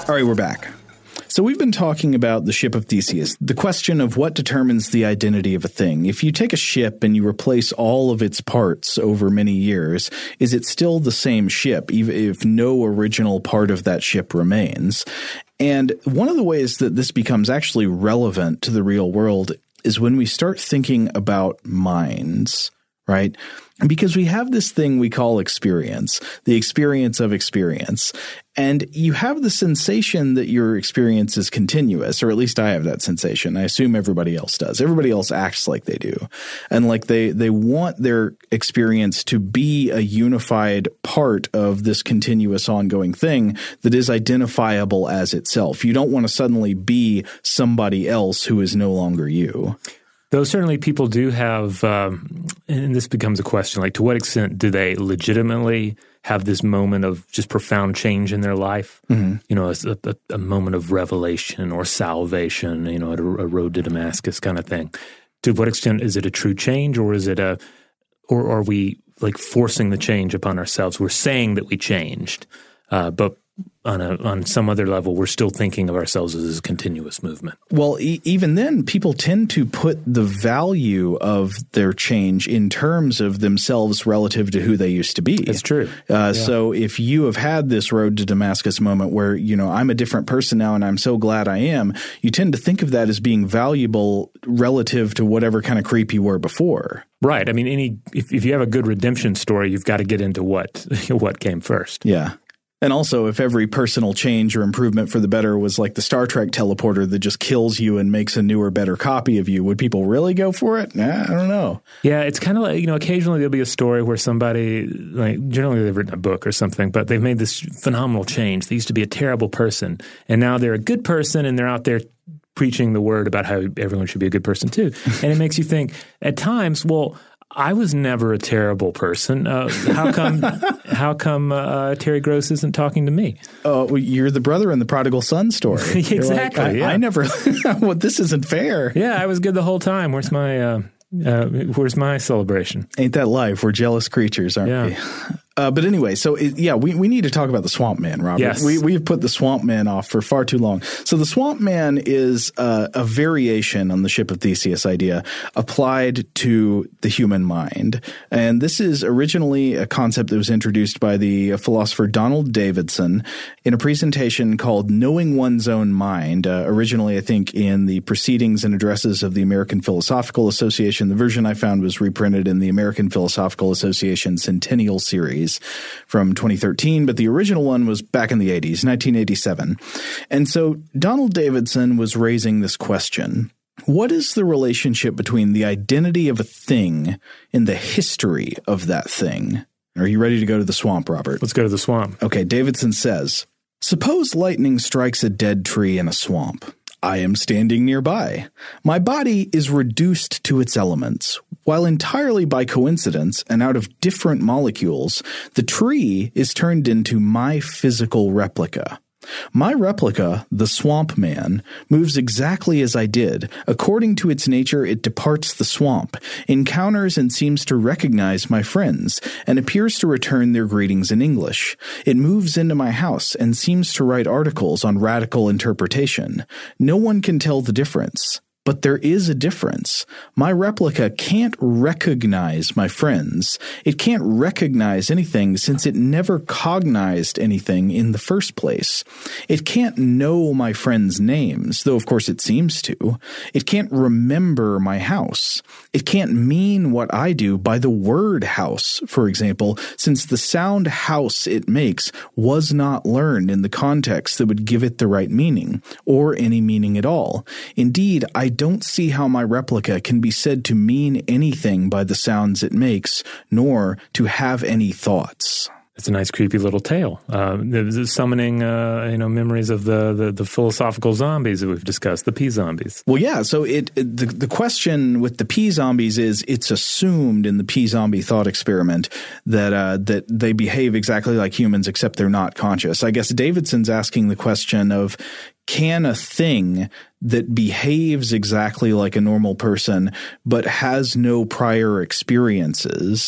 All right, we're back. So we've been talking about the ship of Theseus, the question of what determines the identity of a thing. If you take a ship and you replace all of its parts over many years, is it still the same ship, even if no original part of that ship remains? And one of the ways that this becomes actually relevant to the real world is when we start thinking about minds, right? Because we have this thing we call experience, the experience of experience. And you have the sensation that your experience is continuous, or at least I have that sensation. I assume everybody else does. Everybody else acts like they do. And like they, they want their experience to be a unified part of this continuous ongoing thing that is identifiable as itself. You don't want to suddenly be somebody else who is no longer you. Though certainly people do have, um, and this becomes a question, like to what extent do they legitimately have this moment of just profound change in their life? Mm-hmm. You know, a, a, a moment of revelation or salvation, you know, a, a road to Damascus kind of thing. To what extent is it a true change, or is it a, or are we like forcing the change upon ourselves? We're saying that we changed, uh, but on a on some other level, we're still thinking of ourselves as a continuous movement. Well, e- even then, people tend to put the value of their change in terms of themselves relative to who they used to be. That's true. Uh, yeah. So if you have had this road to Damascus moment where, you know, I'm a different person now and I'm so glad I am, you tend to think of that as being valuable relative to whatever kind of creep you were before. Right. I mean, any if, if you have a good redemption story, you've got to get into what what came first. Yeah. And also, if every personal change or improvement for the better was like the Star Trek teleporter that just kills you and makes a newer, better copy of you, would people really go for it? Nah, I don't know. Yeah, it's kind of like, you know, occasionally there'll be a story where somebody, like generally they've written a book or something, but they've made this phenomenal change. They used to be a terrible person, and now they're a good person, and they're out there preaching the word about how everyone should be a good person too. And it makes you think at times, well, I was never a terrible person. Uh, how come? how come uh, Terry Gross isn't talking to me? Oh, well, you're the brother in the prodigal son story. Exactly. Like, I, yeah. I never. Well, this isn't fair. Yeah, I was good the whole time. Where's my? Uh, uh, where's my celebration? Ain't that life? We're jealous creatures, aren't yeah. we? Uh, but anyway, so it, yeah, we, we need to talk about the Swamp Man, Robert. Yes. We, we've put the Swamp Man off for far too long. So the Swamp Man is uh, a variation on the ship of Theseus idea applied to the human mind. And this is originally a concept that was introduced by the philosopher Donald Davidson in a presentation called Knowing One's Own Mind, uh, originally, I think, in the Proceedings and Addresses of the American Philosophical Association. The version I found was reprinted in the American Philosophical Association Centennial Series from twenty thirteen, but the original one was back in the eighties, nineteen eighty-seven. And so Donald Davidson was raising this question: what is the relationship between the identity of a thing and the history of that thing? Are you ready to go to the swamp, Robert? Let's go to the swamp. Okay, Davidson says, suppose lightning strikes a dead tree in a swamp. I am standing nearby. My body is reduced to its elements. While entirely by coincidence and out of different molecules, the tree is turned into my physical replica. My replica, the Swamp Man, moves exactly as I did. According to its nature, it departs the swamp, encounters and seems to recognize my friends, and appears to return their greetings in English. It moves into my house and seems to write articles on radical interpretation. No one can tell the difference. But there is a difference. My replica can't recognize my friends. It can't recognize anything since it never cognized anything in the first place. It can't know my friends' names, though of course it seems to. It can't remember my house. It can't mean what I do by the word house, for example, since the sound house it makes was not learned in the context that would give it the right meaning, or any meaning at all. Indeed, I don't see how my replica can be said to mean anything by the sounds it makes, nor to have any thoughts. It's a nice, creepy little tale. Uh, summoning, uh, you know, memories of the, the the philosophical zombies that we've discussed, the pea zombies. Well, yeah. So it, it the the question with the pea zombies is it's assumed in the pea zombie thought experiment that uh, that they behave exactly like humans, except they're not conscious. I guess Davidson's asking the question of, can a thing that behaves exactly like a normal person but has no prior experiences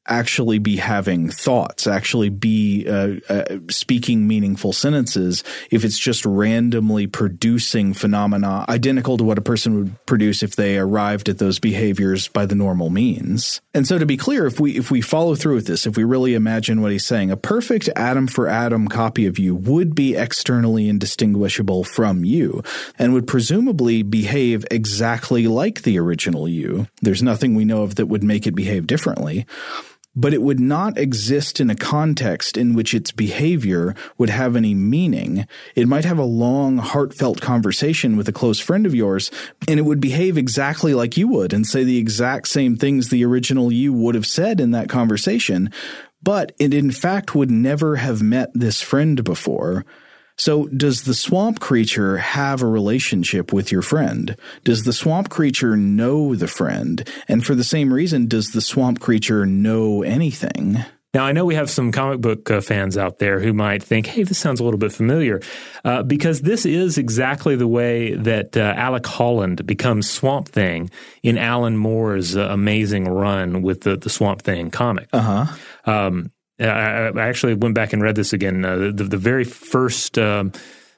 actually be having thoughts, actually be uh, uh, speaking meaningful sentences, if it's just randomly producing phenomena identical to what a person would produce if they arrived at those behaviors by the normal means. And so to be clear, if we if we follow through with this, if we really imagine what he's saying, a perfect atom for atom copy of you would be externally indistinguishable from you and would presumably behave exactly like the original you. There's nothing we know of that would make it behave differently. But it would not exist in a context in which its behavior would have any meaning. It might have a long, heartfelt conversation with a close friend of yours, and it would behave exactly like you would and say the exact same things the original you would have said in that conversation, but it in fact would never have met this friend before. So does the swamp creature have a relationship with your friend? Does the swamp creature know the friend? And for the same reason, does the swamp creature know anything? Now, I know we have some comic book uh, fans out there who might think, hey, this sounds a little bit familiar, uh, because this is exactly the way that uh, Alec Holland becomes Swamp Thing in Alan Moore's uh, amazing run with the, the Swamp Thing comic. Uh-huh. Um I, I actually went back and read this again. Uh, the, the very first um,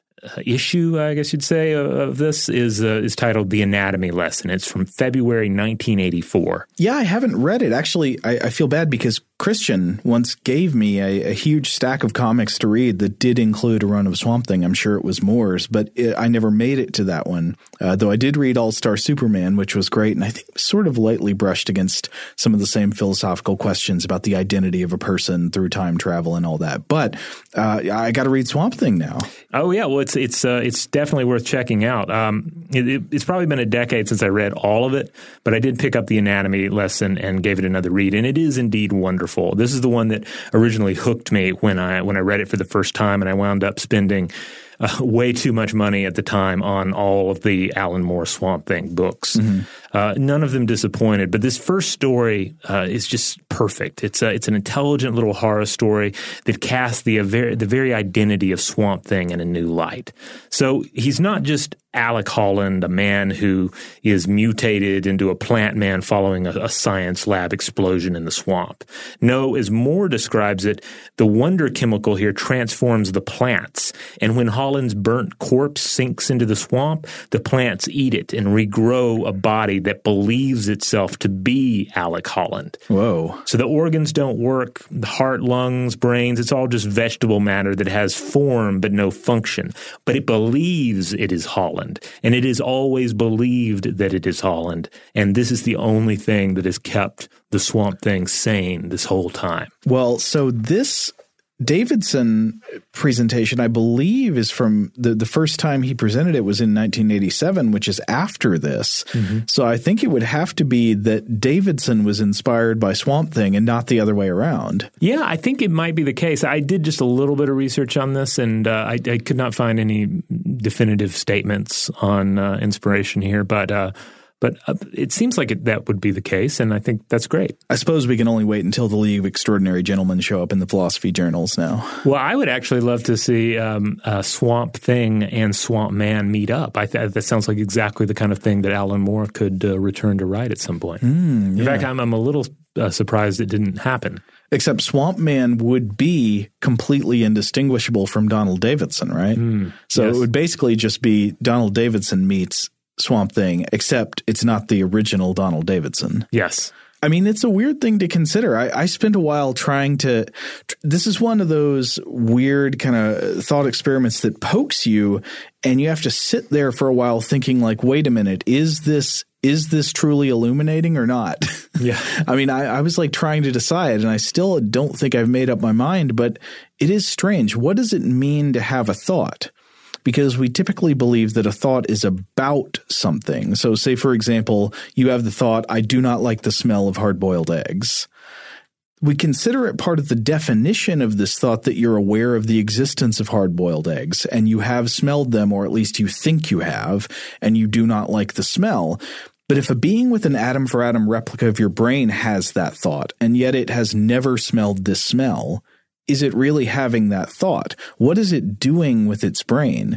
issue, I guess you'd say, of this is uh, is titled The Anatomy Lesson. It's from February nineteen eighty-four. Yeah, I haven't read it. Actually, I, I feel bad because Christian once gave me a, a huge stack of comics to read that did include a run of Swamp Thing. I'm sure it was Moore's, but it, I never made it to that one, uh, though I did read All-Star Superman, which was great, and I think sort of lightly brushed against some of the same philosophical questions about the identity of a person through time travel and all that. But uh, I got to read Swamp Thing now. Oh, yeah. Well, it's it's uh, it's definitely worth checking out. Um, it, it, it's probably been a decade since I read all of it, but I did pick up The Anatomy Lesson and gave it another read, and it is indeed wonderful. This is the one that originally hooked me when I when I read it for the first time, and I wound up spending uh, way too much money at the time on all of the Alan Moore Swamp Thing books. Mm-hmm. Uh, none of them disappointed, but this first story uh, is just perfect. It's a, it's an intelligent little horror story that casts the very, the very identity of Swamp Thing in a new light. So he's not just Alec Holland, a man who is mutated into a plant man following a, a science lab explosion in the swamp. No, as Moore describes it, the wonder chemical here transforms the plants, and when Holland's burnt corpse sinks into the swamp, the plants eat it and regrow a body that believes itself to be Alec Holland. Whoa. So the organs don't work, the heart, lungs, brains, it's all just vegetable matter that has form but no function. But it believes it is Holland, and it is always believed that it is Holland, and this is the only thing that has kept the Swamp Thing sane this whole time. Well, so this Davidson presentation, I believe, is from the, the first time he presented it was in nineteen eighty-seven, which is after this. Mm-hmm. So I think it would have to be that Davidson was inspired by Swamp Thing and not the other way around. Yeah, I think it might be the case. I did just a little bit of research on this, and uh, I, I could not find any definitive statements on uh, inspiration here, but uh, But uh, it seems like it, that would be the case, and I think that's great. I suppose we can only wait until the League of Extraordinary Gentlemen show up in the philosophy journals now. Well, I would actually love to see um, uh, Swamp Thing and Swamp Man meet up. I th- that sounds like exactly the kind of thing that Alan Moore could uh, return to write at some point. Mm, yeah. In fact, I'm, I'm a little uh, surprised it didn't happen. Except Swamp Man would be completely indistinguishable from Donald Davidson, right? Mm, so yes. It would basically just be Donald Davidson meets Swamp Thing, except it's not the original Donald Davidson. Yes. I mean, it's a weird thing to consider. I, I spent a while trying to – this is one of those weird kind of thought experiments that pokes you, and you have to sit there for a while thinking like, wait a minute, is this is this truly illuminating or not? Yeah. I mean, I, I was like trying to decide, and I still don't think I've made up my mind, but it is strange. What does it mean to have a thought? Because we typically believe that a thought is about something. So say, for example, you have the thought, I do not like the smell of hard-boiled eggs. We consider it part of the definition of this thought that you're aware of the existence of hard-boiled eggs, and you have smelled them, or at least you think you have, and you do not like the smell. But if a being with an atom-for-atom replica of your brain has that thought, and yet it has never smelled this smell, is it really having that thought? What is it doing with its brain?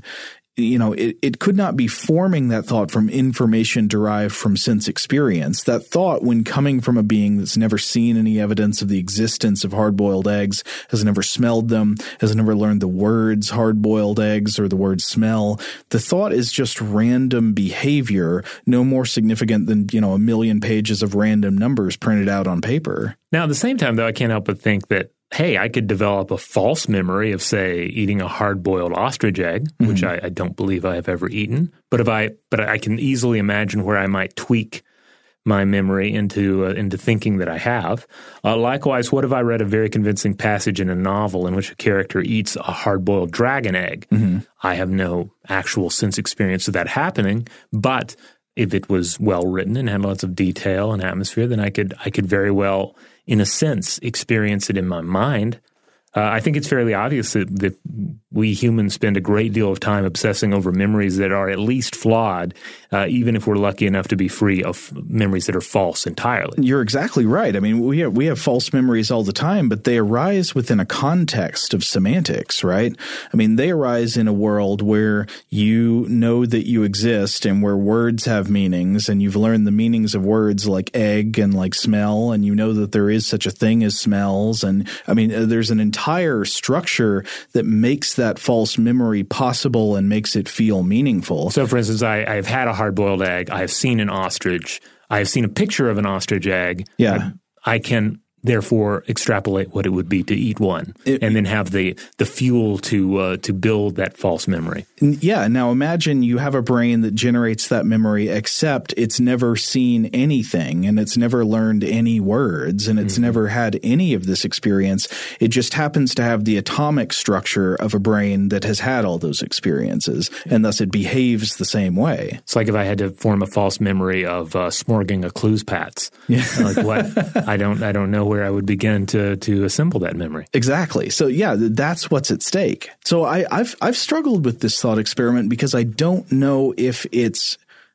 you know, it, it could not be forming that thought from information derived from sense experience. That thought, when coming from a being that's never seen any evidence of the existence of hard-boiled eggs, has never smelled them, has never learned the words hard-boiled eggs or the word smell, the thought is just random behavior, no more significant than, you know, a million pages of random numbers printed out on paper. Now, at the same time, though, I can't help but think that, hey, I could develop a false memory of, say, eating a hard-boiled ostrich egg, mm-hmm. which I, I don't believe I have ever eaten. But if I, but I can easily imagine where I might tweak my memory into uh, into thinking that I have. Uh, likewise, what if I read a very convincing passage in a novel in which a character eats a hard-boiled dragon egg? Mm-hmm. I have no actual sense experience of that happening, but if it was well written and had lots of detail and atmosphere, then I could I could very well, in a sense, experience it in my mind. Uh, I think it's fairly obvious that, that we humans spend a great deal of time obsessing over memories that are at least flawed, uh, even if we're lucky enough to be free of memories that are false entirely. You're exactly right. I mean, we have, we have false memories all the time, but they arise within a context of semantics, right? I mean, they arise in a world where you know that you exist and where words have meanings, and you've learned the meanings of words like egg and like smell, and you know that there is such a thing as smells. And I mean, there's an entire entire structure that makes that false memory possible and makes it feel meaningful. So, for instance, I, I've had a hard-boiled egg. I have seen an ostrich. I have seen a picture of an ostrich egg. Yeah. I, I can therefore extrapolate what it would be to eat one, it, and then have the the fuel to uh, to build that false memory. Yeah. Now imagine you have a brain that generates that memory, except it's never seen anything, and it's never learned any words, and it's mm-hmm. never had any of this experience. It just happens to have the atomic structure of a brain that has had all those experiences, and thus it behaves the same way. It's like if I had to form a false memory of uh, smorging a Clues Pats. Yeah. Like what? I don't. I don't know where I would begin to to assemble that memory. Exactly. So yeah, that's what's at stake. So I, I've I've struggled with this thought experiment because I don't know if it's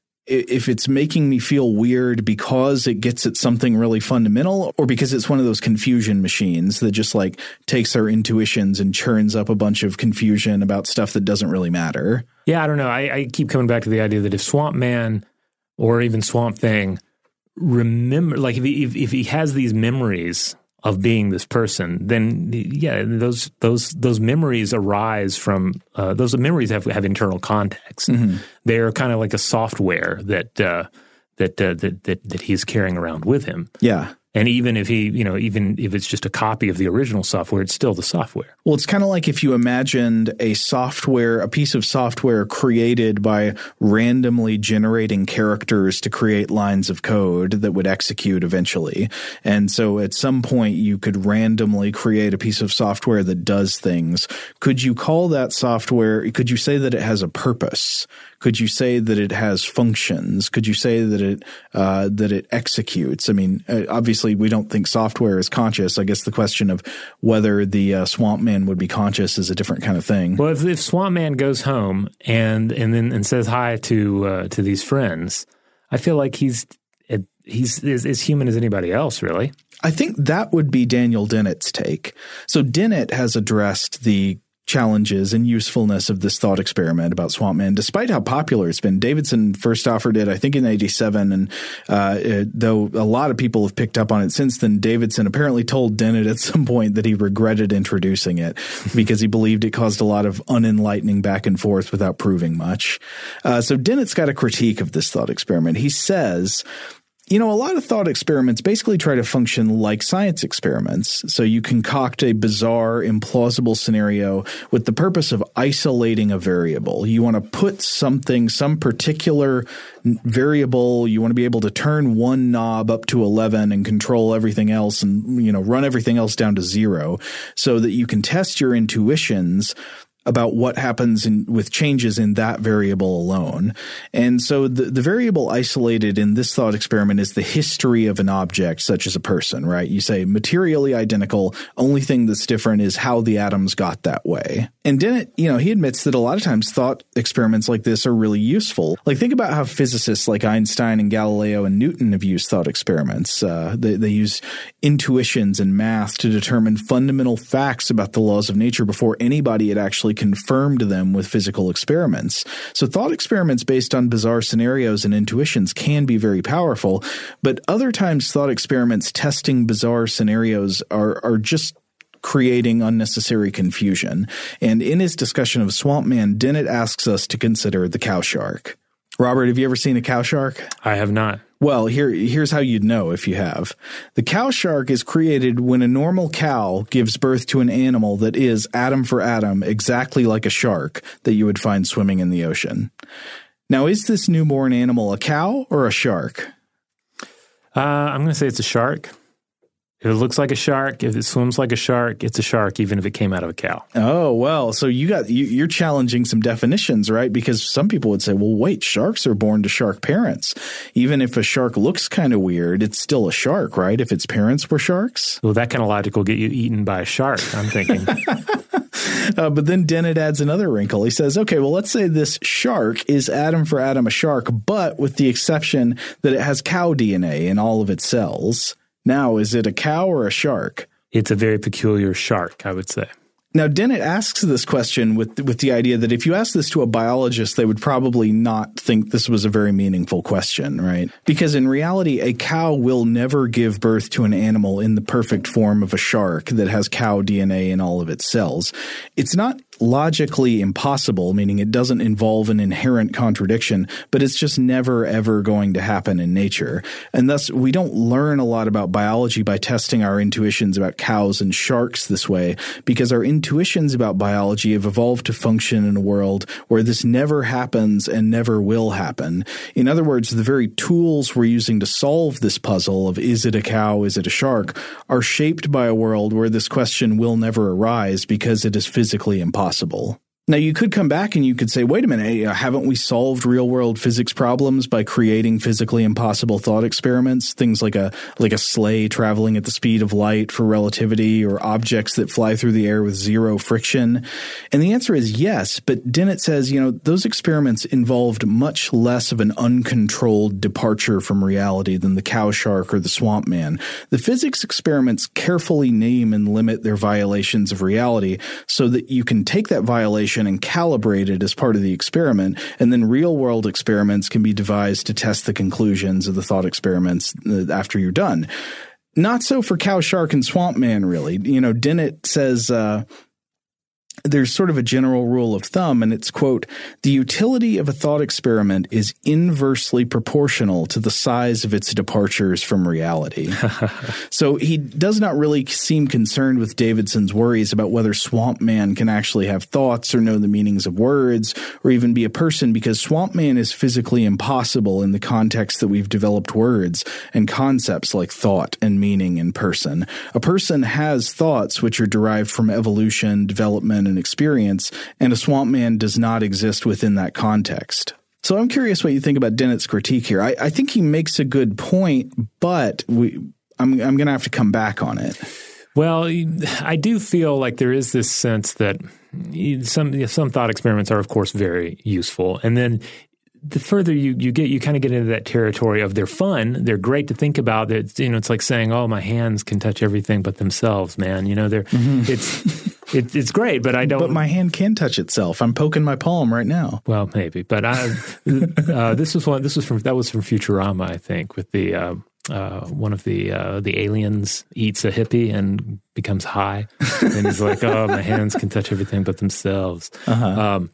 if it's making me feel weird because it gets at something really fundamental, or because it's one of those confusion machines that just like takes our intuitions and churns up a bunch of confusion about stuff that doesn't really matter. Yeah, I don't know. I, I keep coming back to the idea that if Swamp Man or even Swamp Thing remember, like if he, if, if he has these memories of being this person, then yeah, those those those memories arise from uh, those memories have have internal context. Mm-hmm. They're kind of like a software that uh, that, uh, that that that he's carrying around with him. Yeah. And even if he, you know, even if it's just a copy of the original software, it's still the software. Well, it's kind of like if you imagined a software, a piece of software created by randomly generating characters to create lines of code that would execute eventually. And so at some point you could randomly create a piece of software that does things. Could you call that software, could you say that it has a purpose? Could you say that it has functions? Could you say that it uh, that it executes? I mean, obviously, we don't think software is conscious. I guess the question of whether the uh, Swamp Man would be conscious is a different kind of thing. Well, if, if Swamp Man goes home and and then and says hi to uh, to these friends, I feel like he's he's as, as human as anybody else, really. I think that would be Daniel Dennett's take. So Dennett has addressed the challenges and usefulness of this thought experiment about Swamp Man, despite how popular it's been. Davidson first offered it, I think, in eighty-seven, and uh, it, though a lot of people have picked up on it since then, Davidson apparently told Dennett at some point that he regretted introducing it because he believed it caused a lot of unenlightening back and forth without proving much. Uh, so Dennett's got a critique of this thought experiment. He says, you know, a lot of thought experiments basically try to function like science experiments. So you concoct a bizarre, implausible scenario with the purpose of isolating a variable. You want to put something, some particular variable, you want to be able to turn one knob up to eleven and control everything else and, you know, run everything else down to zero so that you can test your intuitions about what happens in, with changes in that variable alone. And so the, the variable isolated in this thought experiment is the history of an object, such as a person, right? You say materially identical, only thing that's different is how the atoms got that way. And Dennett, you know, he admits that a lot of times thought experiments like this are really useful. Like think about how physicists like Einstein and Galileo and Newton have used thought experiments. Uh, they, they use intuitions and math to determine fundamental facts about the laws of nature before anybody had actually confirmed them with physical experiments. So thought experiments based on bizarre scenarios and intuitions can be very powerful, but other times thought experiments testing bizarre scenarios are, are just creating unnecessary confusion. And in his discussion of Swamp Man, Dennett asks us to consider the cow shark. Robert, have you ever seen a cow shark? I have not. Well, here, here's how you'd know if you have. The cow shark is created when a normal cow gives birth to an animal that is, atom for atom, exactly like a shark that you would find swimming in the ocean. Now, is this newborn animal a cow or a shark? Uh, I'm going to say it's a shark. If it looks like a shark, if it swims like a shark, it's a shark, even if it came out of a cow. Oh, well, so you got, you, you're challenging some definitions, right? Because some people would say, well, wait, sharks are born to shark parents. Even if a shark looks kind of weird, it's still a shark, right? If its parents were sharks? Well, that kind of logic will get you eaten by a shark, I'm thinking. uh, but then Dennett adds another wrinkle. He says, okay, well, let's say this shark is atom for atom a shark, but with the exception that it has cow D N A in all of its cells. Now, is it a cow or a shark? It's a very peculiar shark, I would say. Now, Dennett asks this question with with the idea that if you ask this to a biologist, they would probably not think this was a very meaningful question, right? Because in reality, a cow will never give birth to an animal in the perfect form of a shark that has cow D N A in all of its cells. It's not logically impossible, meaning it doesn't involve an inherent contradiction, but it's just never, ever going to happen in nature. And thus, we don't learn a lot about biology by testing our intuitions about cows and sharks this way, because our intuitions about biology have evolved to function in a world where this never happens and never will happen. In other words, the very tools we're using to solve this puzzle of is it a cow, is it a shark, are shaped by a world where this question will never arise because it is physically impossible. Possible. Now, you could come back and you could say, wait a minute, haven't we solved real-world physics problems by creating physically impossible thought experiments? Things like a like a sleigh traveling at the speed of light for relativity, or objects that fly through the air with zero friction. And the answer is yes, but Dennett says, you know, those experiments involved much less of an uncontrolled departure from reality than the cow shark or the swamp man. The physics experiments carefully name and limit their violations of reality so that you can take that violation and calibrate it as part of the experiment, and then real-world experiments can be devised to test the conclusions of the thought experiments after you're done. Not so for cow, shark, and swamp man, really. You know, Dennett says uh, there's sort of a general rule of thumb, and it's, quote, the utility of a thought experiment is inversely proportional to the size of its departures from reality. So he does not really seem concerned with Davidson's worries about whether Swamp Man can actually have thoughts or know the meanings of words or even be a person, because Swamp Man is physically impossible in the context that we've developed words and concepts like thought and meaning and person. A person has thoughts which are derived from evolution, development, and experience, and a swamp man does not exist within that context. So I'm curious what you think about Dennett's critique here. I, I think he makes a good point, but we, I'm, I'm going to have to come back on it. Well, I do feel like there is this sense that some some thought experiments are, of course, very useful, and then the further you, you get, you kind of get into that territory of they're fun, they're great to think about. It's, you know, it's like saying, "Oh, my hands can touch everything but themselves." Man, you know, they're mm-hmm. it's it, it's great, but I don't. But my hand can touch itself. I'm poking my palm right now. Well, maybe, but I uh, this was one. This was from that was from Futurama, I think, with the uh, uh, one of the uh, the aliens eats a hippie and becomes high, and he's like, "Oh, my hands can touch everything but themselves." Uh-huh. Um,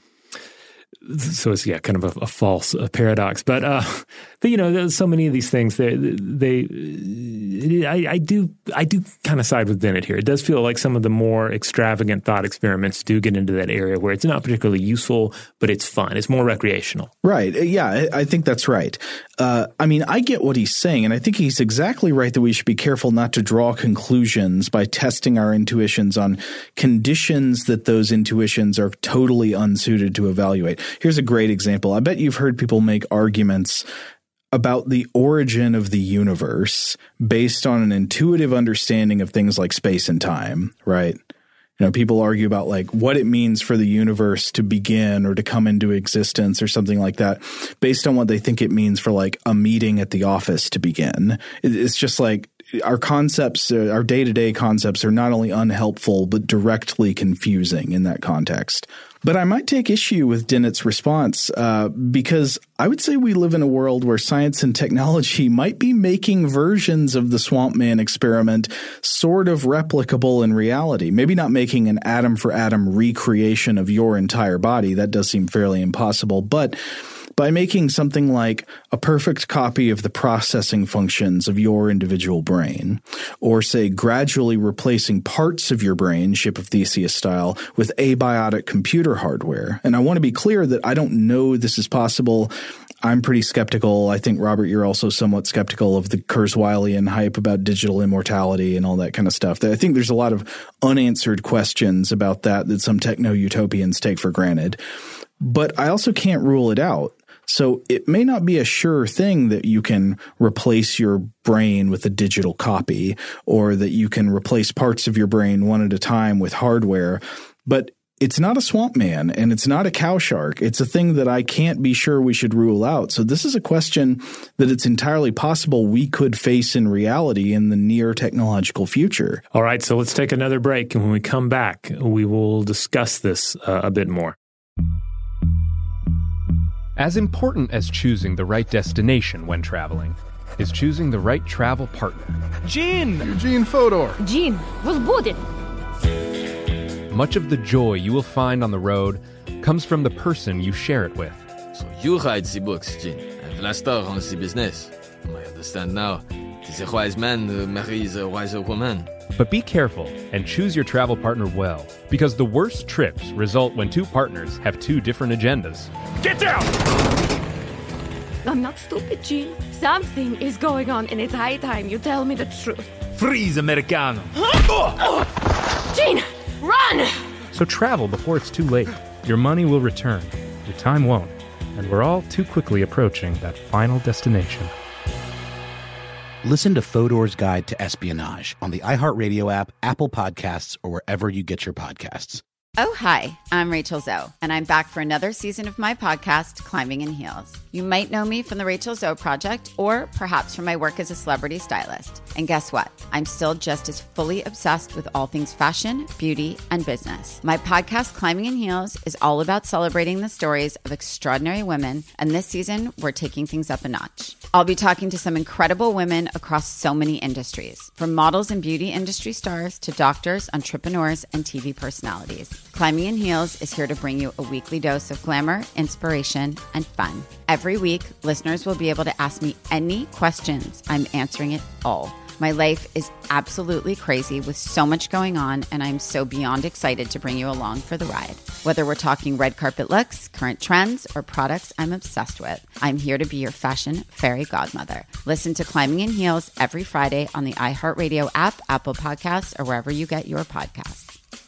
So it's, yeah, kind of a, a false a paradox. But, uh, but you know, there's so many of these things, they, they I, I do I do kind of side with Dennett here. It does feel like some of the more extravagant thought experiments do get into that area where it's not particularly useful, but it's fun. It's more recreational. Right. Yeah, I think that's right. Uh, I mean, I get what he's saying, and I think he's exactly right that we should be careful not to draw conclusions by testing our intuitions on conditions that those intuitions are totally unsuited to evaluate. Here's a great example. I bet you've heard people make arguments about the origin of the universe based on an intuitive understanding of things like space and time, right? You know, people argue about like what it means for the universe to begin or to come into existence or something like that based on what they think it means for like a meeting at the office to begin. It's just like, our concepts, uh, our day-to-day concepts are not only unhelpful, but directly confusing in that context. But I might take issue with Dennett's response uh, because I would say we live in a world where science and technology might be making versions of the Swamp Man experiment sort of replicable in reality. Maybe not making an atom-for-atom recreation of your entire body. That does seem fairly impossible. But by making something like a perfect copy of the processing functions of your individual brain, or say gradually replacing parts of your brain, Ship of Theseus style, with abiotic computer hardware. And I want to be clear that I don't know this is possible. I'm pretty skeptical. I think, Robert, you're also somewhat skeptical of the Kurzweilian hype about digital immortality and all that kind of stuff. I think there's a lot of unanswered questions about that that some techno-utopians take for granted. But I also can't rule it out. So it may not be a sure thing that you can replace your brain with a digital copy, or that you can replace parts of your brain one at a time with hardware. But it's not a Swamp Man and it's not a cow shark. It's a thing that I can't be sure we should rule out. So this is a question that it's entirely possible we could face in reality in the near technological future. All right, so let's take another break. And when we come back, we will discuss this uh, a bit more. As important as choosing the right destination when traveling is choosing the right travel partner. Gene! Eugene Fodor. Gene, was будет. Much of the joy you will find on the road comes from the person you share it with. So you write the books, Gene, and Vlastar runs the business. I understand now. Tis a wise man uh, marries a wiser woman. But be careful and choose your travel partner well, because the worst trips result when two partners have two different agendas. Get down! I'm not stupid, Gene. Something is going on, and it's high time you tell me the truth. Freeze, Americano! Gene, run! So travel before it's too late. Your money will return, your time won't, and we're all too quickly approaching that final destination. Listen to Fodor's Guide to Espionage on the iHeartRadio app, Apple Podcasts, or wherever you get your podcasts. Oh, hi, I'm Rachel Zoe, and I'm back for another season of my podcast, Climbing in Heels. You might know me from the Rachel Zoe Project, or perhaps from my work as a celebrity stylist. And guess what? I'm still just as fully obsessed with all things fashion, beauty, and business. My podcast, Climbing in Heels, is all about celebrating the stories of extraordinary women, and this season, we're taking things up a notch. I'll be talking to some incredible women across so many industries, from models and beauty industry stars to doctors, entrepreneurs, and T V personalities. Climbing in Heels is here to bring you a weekly dose of glamour, inspiration, and fun. Every week, listeners will be able to ask me any questions. I'm answering it all. My life is absolutely crazy with so much going on, and I'm so beyond excited to bring you along for the ride. Whether we're talking red carpet looks, current trends, or products I'm obsessed with, I'm here to be your fashion fairy godmother. Listen to Climbing in Heels every Friday on the iHeartRadio app, Apple Podcasts, or wherever you get your podcasts.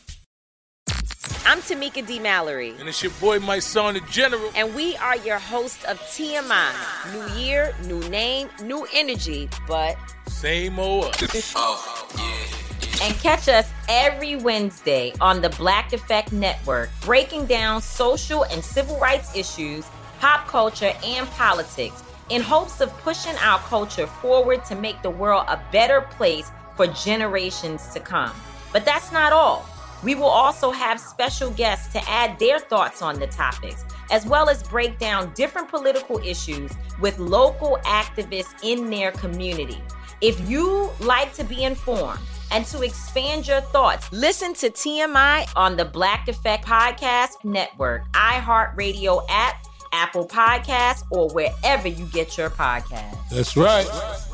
I'm Tamika D. Mallory. And it's your boy, my son, the General. And we are your hosts of T M I. New year, new name, new energy, but same old us. Oh, yeah. And catch us every Wednesday on the Black Effect Network, breaking down social and civil rights issues, pop culture, and politics in hopes of pushing our culture forward to make the world a better place for generations to come. But that's not all. We will also have special guests to add their thoughts on the topics, as well as break down different political issues with local activists in their community. If you like to be informed and to expand your thoughts, listen to T M I on the Black Effect Podcast Network, iHeartRadio app, Apple Podcasts, or wherever you get your podcasts. That's right.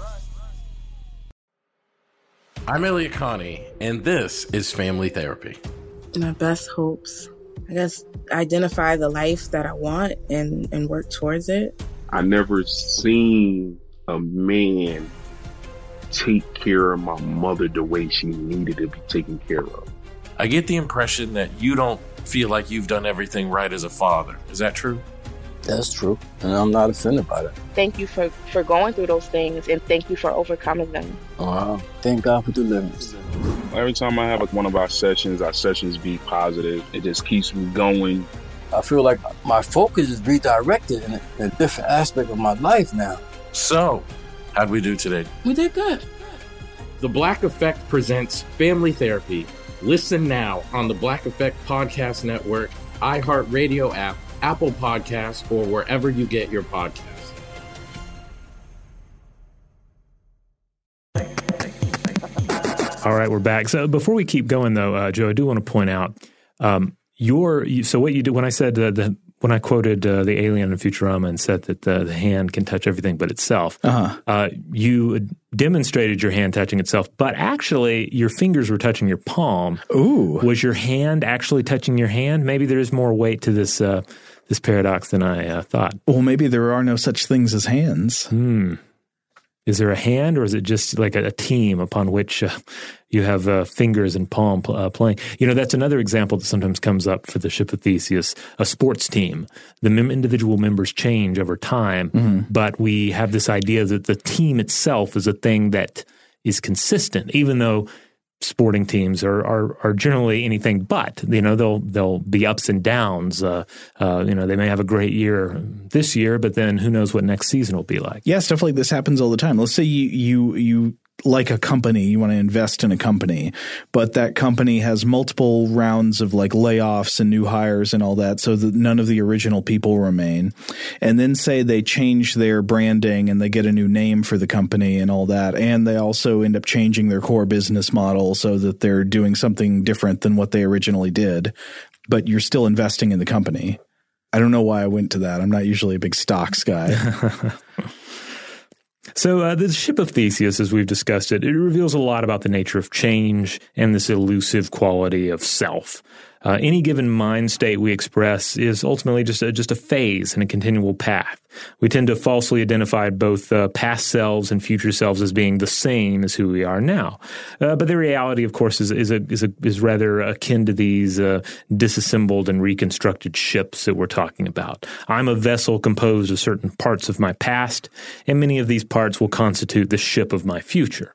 I'm Elliot Connie, and this is Family Therapy. My best hopes, I guess, identify the life that I want and, and work towards it. I never seen a man take care of my mother the way she needed to be taken care of. I get the impression that you don't feel like you've done everything right as a father. Is that true? That's true, and I'm not offended by that. Thank you for, for going through those things, and thank you for overcoming them. Wow. Thank God for deliverance. Every time I have like one of our sessions, our sessions be positive. It just keeps me going. I feel like my focus is redirected in a, in a different aspect of my life now. So, how'd we do today? We did good. The Black Effect presents Family Therapy. Listen now on the Black Effect Podcast Network, iHeartRadio app, Apple Podcasts, or wherever you get your podcasts. All right, we're back. So before we keep going, though, uh, Joe, I do want to point out um, your. You, so what you do when I said uh, the when I quoted uh, the alien in Futurama and said that the, the hand can touch everything but itself, uh-huh. uh, you demonstrated your hand touching itself, but actually your fingers were touching your palm. Ooh, was your hand actually touching your hand? Maybe there is more weight to this uh, this paradox than I uh, thought. Well, maybe there are no such things as hands. Hmm. Is there a hand, or is it just like a, a team upon which uh, you have uh, fingers and palm pl- uh, playing? You know, that's another example that sometimes comes up for the Ship of Theseus, a sports team. The mem- individual members change over time, mm-hmm. but we have this idea that the team itself is a thing that is consistent, even though sporting teams are, are are generally anything but. You know, they'll they'll be ups and downs. Uh, uh, you know, they may have a great year this year, but then who knows what next season will be like. Yeah, stuff like this happens all the time. Let's say you you you like a company, you want to invest in a company, but that company has multiple rounds of like layoffs and new hires and all that, so that none of the original people remain. And then say they change their branding and they get a new name for the company and all that, and they also end up changing their core business model so that they're doing something different than what they originally did, but you're still investing in the company. I don't know why I went to that. I'm not usually a big stocks guy. So uh, the Ship of Theseus, as we've discussed it, it reveals a lot about the nature of change and this elusive quality of self. Uh, any given mind state we express is ultimately just a, just a phase in a continual path. We tend to falsely identify both uh, past selves and future selves as being the same as who we are now. Uh, but the reality, of course, is is a, is, a, is rather akin to these uh, disassembled and reconstructed ships that we're talking about. I'm a vessel composed of certain parts of my past, and many of these parts will constitute the ship of my future.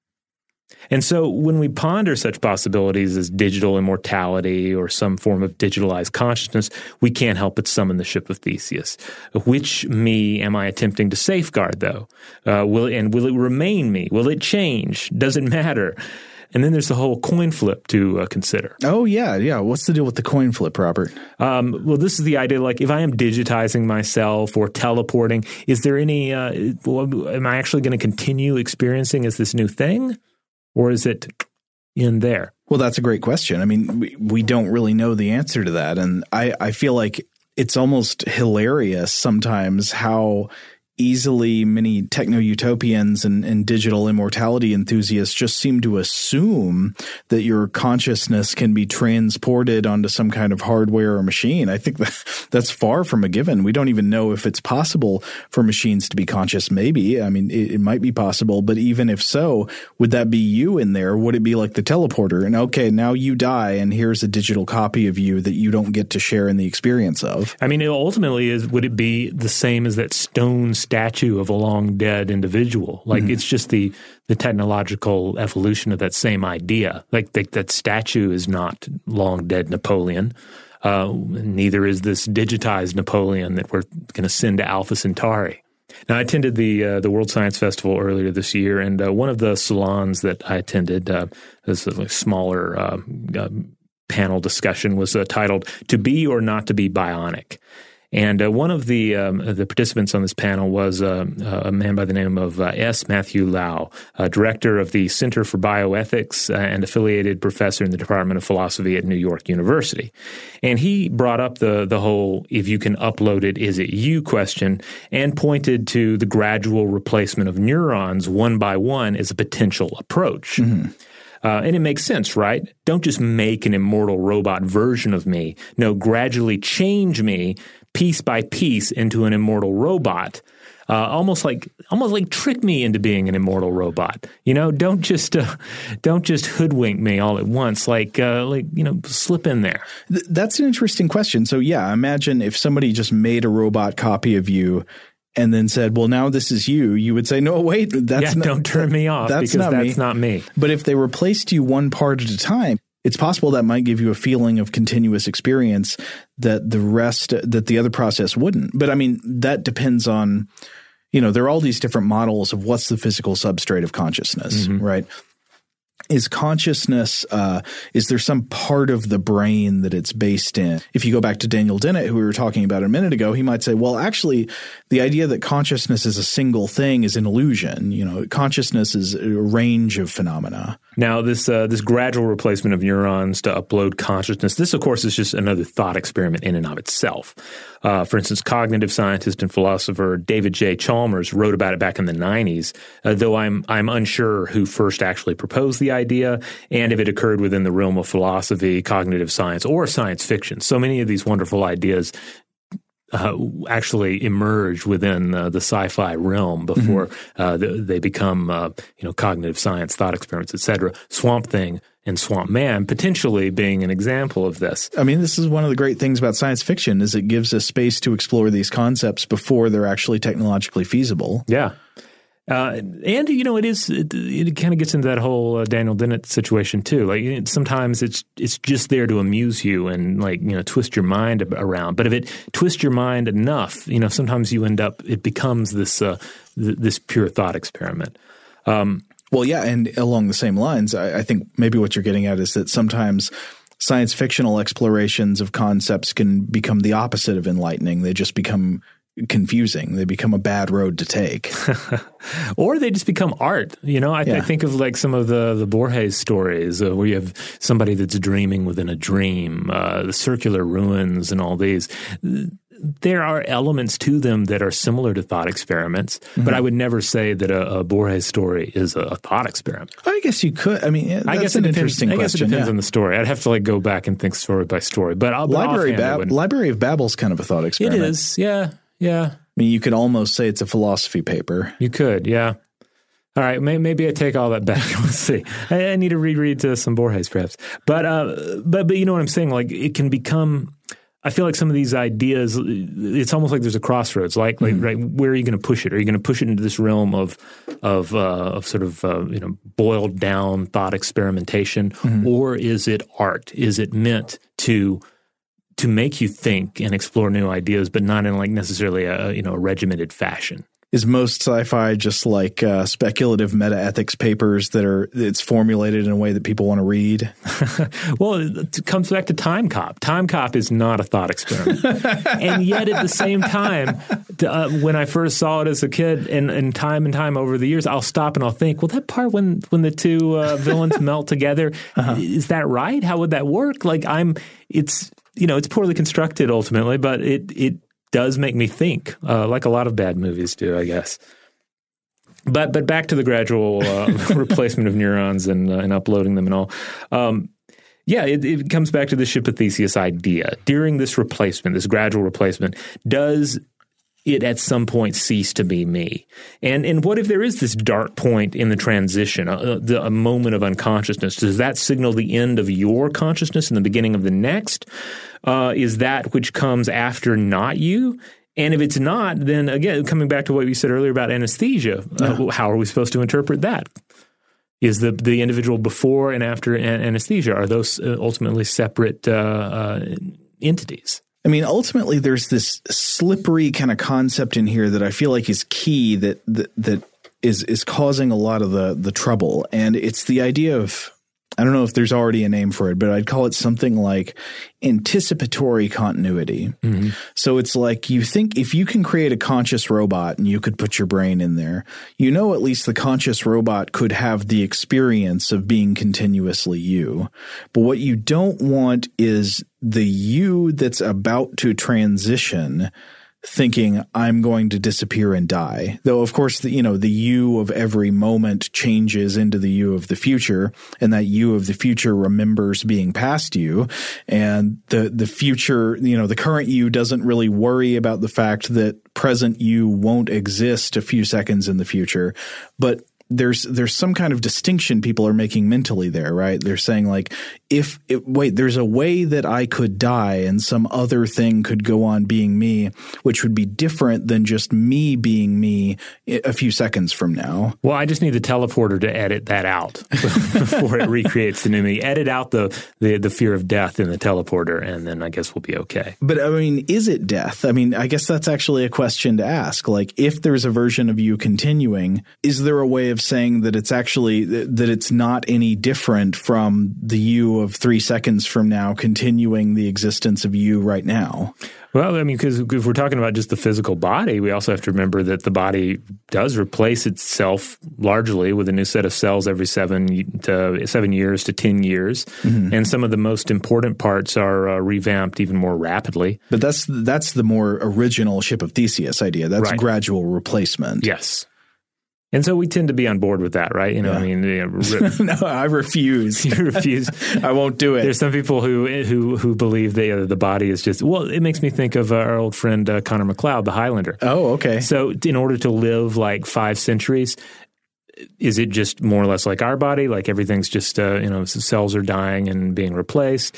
And so when we ponder such possibilities as digital immortality or some form of digitalized consciousness, we can't help but summon the Ship of Theseus. Which me am I attempting to safeguard, though? Uh, will it, and will it remain me? Will it change? Does it matter? And then there's the whole coin flip to uh, consider. Oh, yeah, yeah. What's the deal with the coin flip, Robert? Um, well, this is the idea, like, if I am digitizing myself or teleporting, is there any uh, – am I actually going to continue experiencing as this new thing? Or is it in there? Well, that's a great question. I mean, we, we don't really know the answer to that. And I, I feel like it's almost hilarious sometimes how easily many techno-utopians and, and digital immortality enthusiasts just seem to assume that your consciousness can be transported onto some kind of hardware or machine. I think that that's far from a given. We don't even know if it's possible for machines to be conscious. Maybe. I mean, it, it might be possible, but even if so, would that be you in there? Would it be like the teleporter? And okay, now you die and here's a digital copy of you that you don't get to share in the experience of. I mean, it ultimately is, would it be the same as that stone statue of a long dead individual? Like, mm-hmm. it's just the the technological evolution of that same idea. Like the, that statue is not long dead Napoleon. Uh, neither is this digitized Napoleon that we're going to send to Alpha Centauri. Now, I attended the uh, the World Science Festival earlier this year, and uh, one of the salons that I attended, uh, this is a smaller uh, uh, panel discussion, was uh, titled "To Be or Not to Be Bionic." And uh, one of the um, the participants on this panel was uh, a man by the name of uh, S. Matthew Lau, uh, director of the Center for Bioethics uh, and affiliated professor in the Department of Philosophy at New York University. And he brought up the the whole "if you can upload it, is it you?" question, and pointed to the gradual replacement of neurons one by one as a potential approach. Mm-hmm. Uh, and it makes sense, right? Don't just make an immortal robot version of me. No, gradually change me piece by piece into an immortal robot. Uh, almost like, almost like trick me into being an immortal robot. You know, don't just, uh, don't just hoodwink me all at once. Like, uh, like you know, slip in there. Th- that's an interesting question. So, yeah, imagine if somebody just made a robot copy of you and then said, well, now this is you, you would say, no, wait, that's yeah, not, don't turn me off that's because not that's me. not me. But if they replaced you one part at a time, it's possible that might give you a feeling of continuous experience that the rest, that the other process wouldn't. But I mean, that depends on, you know, there are all these different models of what's the physical substrate of consciousness, mm-hmm. right? is consciousness, uh, is there some part of the brain that it's based in? If you go back to Daniel Dennett, who we were talking about a minute ago, he might say, well, actually, the idea that consciousness is a single thing is an illusion. You know, consciousness is a range of phenomena. Now, this uh, this gradual replacement of neurons to upload consciousness, this, of course, is just another thought experiment in and of itself. Uh, for instance, cognitive scientist and philosopher David J. Chalmers wrote about it back in the nineties, uh, though I'm I'm unsure who first actually proposed the idea and if it occurred within the realm of philosophy, cognitive science, or science fiction. So many of these wonderful ideas Uh, actually emerge within uh, the sci-fi realm before mm-hmm. uh, they, they become, uh, you know, cognitive science, thought experiments, et cetera. Swamp Thing and Swamp Man potentially being an example of this. I mean, this is one of the great things about science fiction is it gives us space to explore these concepts before they're actually technologically feasible. Yeah. Uh, and, you know, it is, it, it kind of gets into that whole uh, Daniel Dennett situation too. Like it, sometimes it's, it's just there to amuse you and like, you know, twist your mind around. But if it twists your mind enough, you know, sometimes you end up, it becomes this, uh, th- this pure thought experiment. Um, well, yeah. And along the same lines, I, I think maybe what you're getting at is that sometimes science fictional explorations of concepts can become the opposite of enlightening. They just become confusing. They become a bad road to take. Or they just become art. You know, I, yeah. I think of like some of the, the Borges stories uh, where you have somebody that's dreaming within a dream, uh, the circular ruins and all these. There are elements to them that are similar to thought experiments, mm-hmm. but I would never say that a, a Borges story is a, a thought experiment. I guess you could. I mean, that's I guess an it depends, interesting I guess question. it depends yeah. on the story. I'd have to like go back and think story by story. But I'll, Library, Bab- Bab- Library of Babel's kind of a thought experiment. It is, yeah. Yeah. I mean, you could almost say it's a philosophy paper. You could, yeah. All right, may, maybe I take all that back. Let's see. I, I need to reread uh, some Borges, perhaps. But, uh, but, but you know what I'm saying? Like, it can become. I feel like some of these ideas. It's almost like there's a crossroads. Like, like, mm-hmm. right? Where are you going to push it? Are you going to push it into this realm of, of, uh, of sort of, uh, you know, boiled down thought experimentation, mm-hmm. or is it art? Is it meant to? to make you think and explore new ideas, but not in like necessarily a, you know, a regimented fashion. Is most sci-fi just like uh, speculative meta-ethics papers that are it's formulated in a way that people want to read? Well, it comes back to Time Cop. Time Cop is not a thought experiment. And yet at the same time, uh, when I first saw it as a kid and, and time and time over the years, I'll stop and I'll think, well, that part when, when the two uh, villains melt together, uh-huh. is that right? How would that work? Like I'm – it's – you know, it's poorly constructed ultimately, but it it does make me think, uh, like a lot of bad movies do, I guess. But but back to the gradual uh, replacement of neurons and, uh, and uploading them and all. Um, yeah, it, it comes back to the ship of Theseus idea. During this replacement, this gradual replacement, does it at some point cease to be me? And and what if there is this dark point in the transition, a, a moment of unconsciousness? Does that signal the end of your consciousness and the beginning of the next? Uh, is that which comes after not you? And if it's not, then again, coming back to what you said earlier about anesthesia, yeah. uh, how are we supposed to interpret that? Is the the individual before and after an- anesthesia, are those uh, ultimately separate uh, uh, entities? I mean, ultimately, there's this slippery kind of concept in here that I feel like is key that that, that is is causing a lot of the the trouble, and it's the idea of, I don't know if there's already a name for it, but I'd call it something like anticipatory continuity. Mm-hmm. So it's like you think if you can create a conscious robot and you could put your brain in there, you know at least the conscious robot could have the experience of being continuously you. But what you don't want is the you that's about to transition thinking I'm going to disappear and die. Though, of course, the, you know, the you of every moment changes into the you of the future, and that you of the future remembers being past you. And the, the future, you know, the current you doesn't really worry about the fact that present you won't exist a few seconds in the future. But there's there's some kind of distinction people are making mentally there, right? They're saying like, if it, wait, there's a way that I could die and some other thing could go on being me, which would be different than just me being me a few seconds from now. Well, I just need the teleporter to edit that out before it recreates the new me. Edit out the, the, the fear of death in the teleporter, and then I guess we'll be okay. But I mean, is it death? I mean, I guess that's actually a question to ask. Like, if there's a version of you continuing, is there a way of saying that it's actually that it's not any different from the you of three seconds from now continuing the existence of you right now? Well, I mean, because if we're talking about just the physical body, we also have to remember that the body does replace itself largely with a new set of cells every seven to seven years to ten years, mm-hmm. and some of the most important parts are uh, revamped even more rapidly. But that's that's the more original Ship of Theseus idea. That's right. Gradual replacement. Yes. And so we tend to be on board with that, right? You know, yeah. I mean, you know, re- no, I refuse. You refuse. I won't do it. There's some people who who who believe that uh, the body is just. Well, it makes me think of uh, our old friend uh, Connor McLeod, the Highlander. Oh, okay. So, in order to live like five centuries, is it just more or less like our body? Like everything's just uh, you know, cells are dying and being replaced,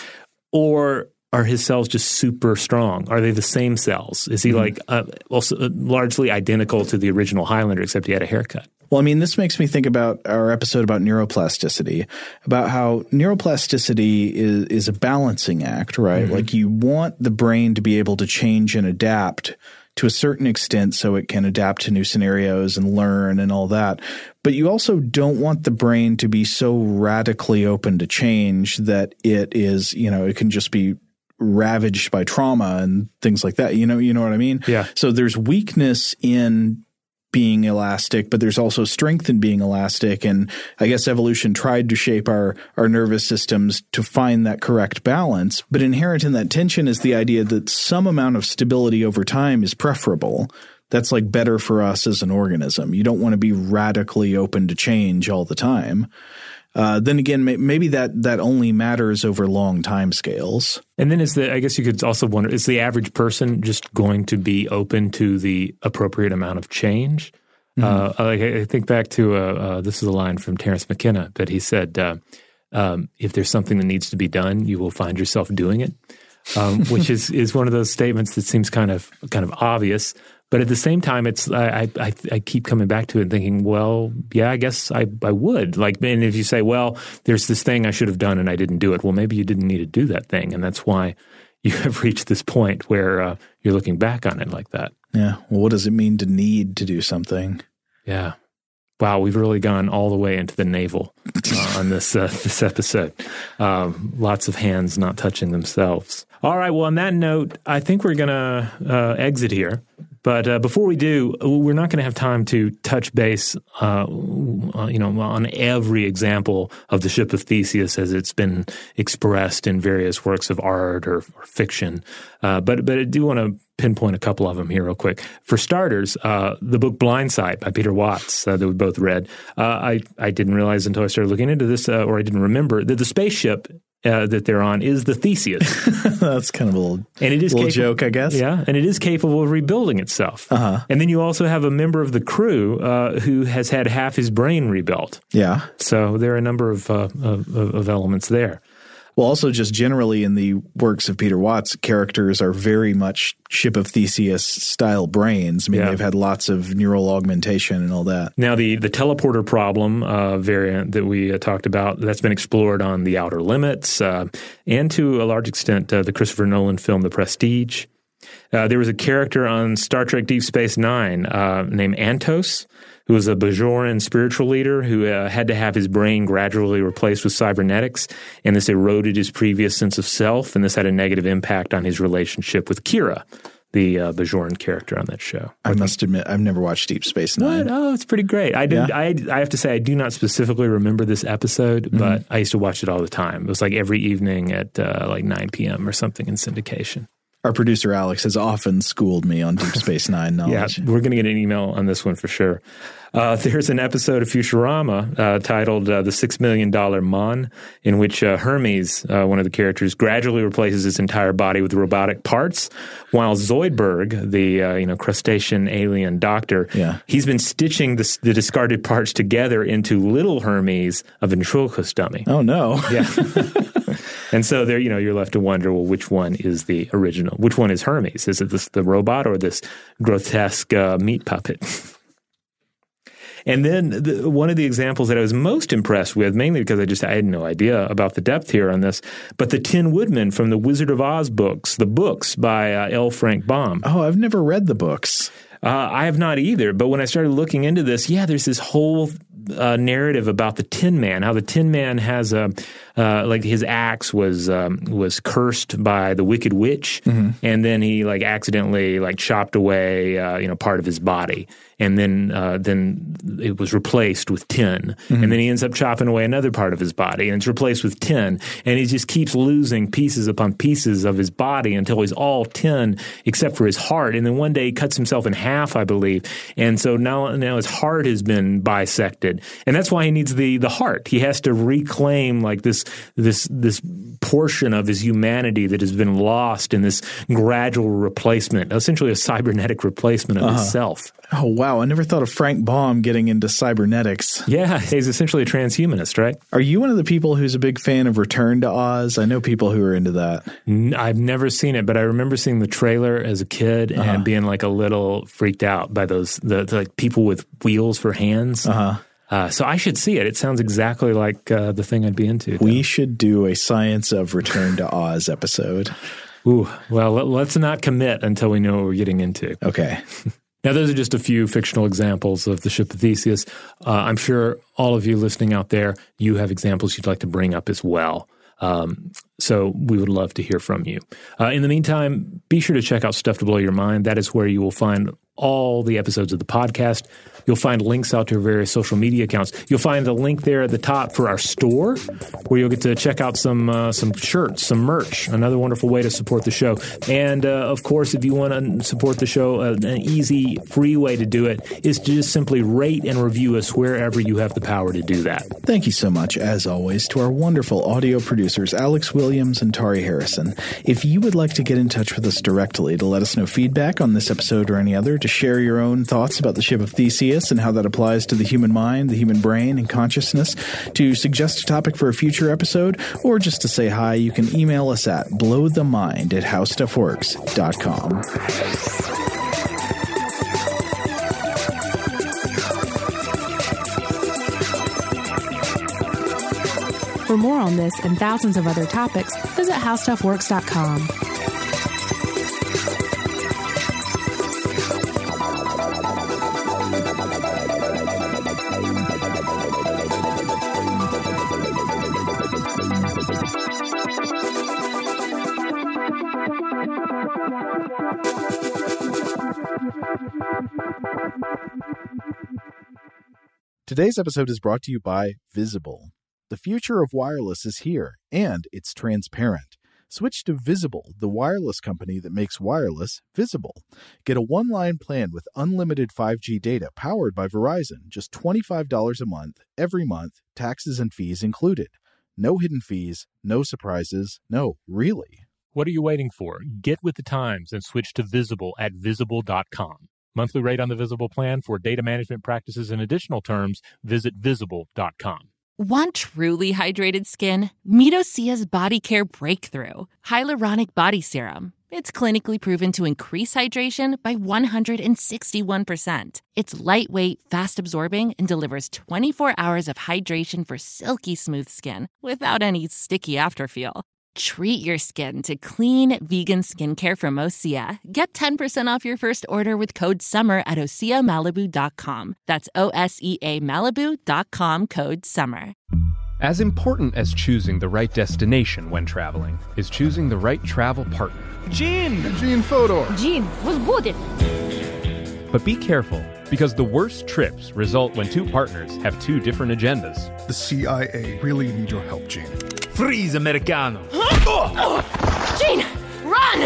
or are his cells just super strong? Are they the same cells? Is he mm-hmm. like uh, also uh, largely identical to the original Highlander, except he had a haircut? Well, I mean, this makes me think about our episode about neuroplasticity, about how neuroplasticity is, is a balancing act, right? Mm-hmm. Like you want the brain to be able to change and adapt to a certain extent so it can adapt to new scenarios and learn and all that. But you also don't want the brain to be so radically open to change that it is, you know, it can just be ravaged by trauma and things like that. You know, you know what I mean? Yeah. So there's weakness in being elastic, but there's also strength in being elastic. And I guess evolution tried to shape our, our nervous systems to find that correct balance. But inherent in that tension is the idea that some amount of stability over time is preferable. That's like better for us as an organism. You don't want to be radically open to change all the time. Uh, then again, may, maybe that, that only matters over long time scales. And then is the, I guess you could also wonder, is the average person just going to be open to the appropriate amount of change? Mm-hmm. Uh, like I think back to, uh, uh, this is a line from Terence McKenna, that he said, uh, um, if there's something that needs to be done, you will find yourself doing it, um, which is, is one of those statements that seems kind of, kind of obvious. But at the same time, it's I, I I keep coming back to it and thinking, well, yeah, I guess I, I would. Like, and if you say, well, there's this thing I should have done and I didn't do it, well, maybe you didn't need to do that thing. And that's why you have reached this point where uh, you're looking back on it like that. Yeah. Well, what does it mean to need to do something? Yeah. Wow, we've really gone all the way into the navel uh, on this uh, this episode. Um, lots of hands not touching themselves. All right, well, on that note, I think we're going to uh, exit here. But uh, before we do, we're not going to have time to touch base, uh, you know, on every example of the Ship of Theseus as it's been expressed in various works of art or, or fiction. Uh, but but I do want to pinpoint a couple of them here real quick. For starters, uh, the book Blindsight by Peter Watts uh, that we both read. Uh, I I didn't realize until I started looking into this, uh, or I didn't remember that the spaceship Uh, that they're on is the Theseus. That's kind of a little, and it is little capable, joke, I guess. Yeah, and it is capable of rebuilding itself. Uh-huh. And then you also have a member of the crew uh, who has had half his brain rebuilt. Yeah. So there are a number of, uh, of, of elements there. Well, also just generally in the works of Peter Watts, characters are very much Ship of Theseus style brains. I mean, Yeah. they've had lots of neural augmentation and all that. Now, the, the teleporter problem uh, variant that we uh, talked about, that's been explored on The Outer Limits uh, and to a large extent uh, the Christopher Nolan film The Prestige. Uh, there was a character on Star Trek Deep Space Nine uh, named Antos, who was a Bajoran spiritual leader who uh, had to have his brain gradually replaced with cybernetics, and this eroded his previous sense of self, and this had a negative impact on his relationship with Kira, the uh, Bajoran character on that show. I must admit, I've never watched Deep Space Nine. What? Oh, it's pretty great. I did. Yeah? I I have to say, I do not specifically remember this episode, Mm-hmm. but I used to watch it all the time. It was like every evening at uh, like nine p.m. or something in syndication. Our producer, Alex, has often schooled me on Deep Space Nine knowledge. Yeah, we're going to get an email on this one for sure. Uh, there's an episode of Futurama uh, titled uh, The Six Million Dollar Mon, in which uh, Hermes, uh, one of the characters, gradually replaces his entire body with robotic parts, while Zoidberg, the uh, you know crustacean alien doctor, yeah. he's been stitching the, the discarded parts together into little Hermes, a ventriloquist dummy. Oh, no. Yeah. And so there, you know, you're left to wonder, well, which one is the original? Which one is Hermes? Is it this, the robot or this grotesque uh, meat puppet? And then the, one of the examples that I was most impressed with, mainly because I just I had no idea about the depth here on this, but the Tin Woodman from the Wizard of Oz books, the books by uh, L. Frank Baum. Oh, I've never read the books. Uh, I have not either. But when I started looking into this, yeah, there's this whole uh, narrative about the Tin Man, how the Tin Man has a uh, like his axe was um, was cursed by the Wicked Witch, mm-hmm. and then he like accidentally like chopped away uh, you know part of his body. And then uh, then it was replaced with tin. Mm-hmm. And then he ends up chopping away another part of his body, and it's replaced with tin. And he just keeps losing pieces upon pieces of his body until he's all tin except for his heart. And then one day he cuts himself in half, I believe. And so now, now his heart has been bisected. And that's why he needs the the heart. He has to reclaim like this this this portion of his humanity that has been lost in this gradual replacement, essentially a cybernetic replacement of uh-huh. himself. Oh, wow. I never thought of Frank Baum getting into cybernetics. Yeah, he's essentially a transhumanist, right? Are you one of the people who's a big fan of Return to Oz? I know people who are into that. I've never seen it, but I remember seeing the trailer as a kid uh-huh. and being like a little freaked out by those the, the like people with wheels for hands. Uh-huh. Uh, so I should see it. It sounds exactly like uh, the thing I'd be into. Though. We should do a Science of Return to Oz episode. Ooh, well, let, let's not commit until we know what we're getting into. Okay. Now, those are just a few fictional examples of the ship of Theseus. Uh, I'm sure all of you listening out there, you have examples you'd like to bring up as well. Um, so we would love to hear from you. Uh, in the meantime, be sure to check out Stuff to Blow Your Mind. That is where you will find all the episodes of the podcast. You'll find links out to our various social media accounts. You'll find a link there at the top for our store where you'll get to check out some uh, some shirts, some merch, another wonderful way to support the show. And, uh, of course, if you want to support the show, uh, an easy, free way to do it is to just simply rate and review us wherever you have the power to do that. Thank you so much, as always, to our wonderful audio producers, Alex Williams and Tari Harrison. If you would like to get in touch with us directly to let us know feedback on this episode or any other, to share your own thoughts about the ship of Theseus and how that applies to the human mind, the human brain, and consciousness, to suggest a topic for a future episode, or just to say hi, you can email us at blowthemind at howstuffworks dot com. For more on this and thousands of other topics, visit how stuff works dot com. Today's episode is brought to you by Visible. The future of wireless is here, and it's transparent. Switch to Visible, the wireless company that makes wireless visible. Get a one-line plan with unlimited five G data powered by Verizon, just twenty-five dollars a month, every month, taxes and fees included. No hidden fees, no surprises, no, really. What are you waiting for? Get with the times and switch to Visible at visible dot com. Monthly rate on the Visible plan for data management practices and additional terms, visit visible dot com. Want truly hydrated skin? Meet Osea's Body Care Breakthrough Hyaluronic Body Serum. It's clinically proven to increase hydration by one hundred sixty-one percent. It's lightweight, fast-absorbing, and delivers twenty-four hours of hydration for silky smooth skin without any sticky afterfeel. Treat your skin to clean, vegan skincare from Osea. Get ten percent off your first order with code SUMMER at osea malibu dot com. That's O S E A Malibu dot com, code SUMMER. As important as choosing the right destination when traveling is choosing the right travel partner. Gene! Gene Fodor! Gene, was будет? But be careful, because the worst trips result when two partners have two different agendas. The C I A really need your help, Gene. Freeze, Americano! Gene, run! Run!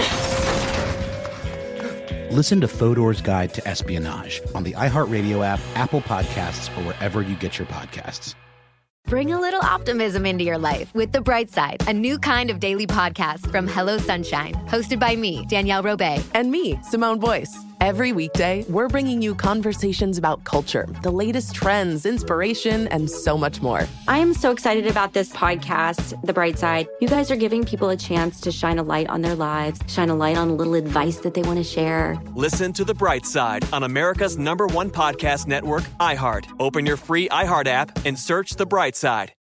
Listen to Fodor's Guide to Espionage on the iHeartRadio app, Apple Podcasts, or wherever you get your podcasts. Bring a little optimism into your life with The Bright Side, a new kind of daily podcast from Hello Sunshine, hosted by me, Danielle Robay. And me, Simone Boyce. Every weekday, we're bringing you conversations about culture, the latest trends, inspiration, and so much more. I am so excited about this podcast, The Bright Side. You guys are giving people a chance to shine a light on their lives, shine a light on a little advice that they want to share. Listen to The Bright Side on America's number one podcast network, iHeart. Open your free iHeart app and search The Bright Side.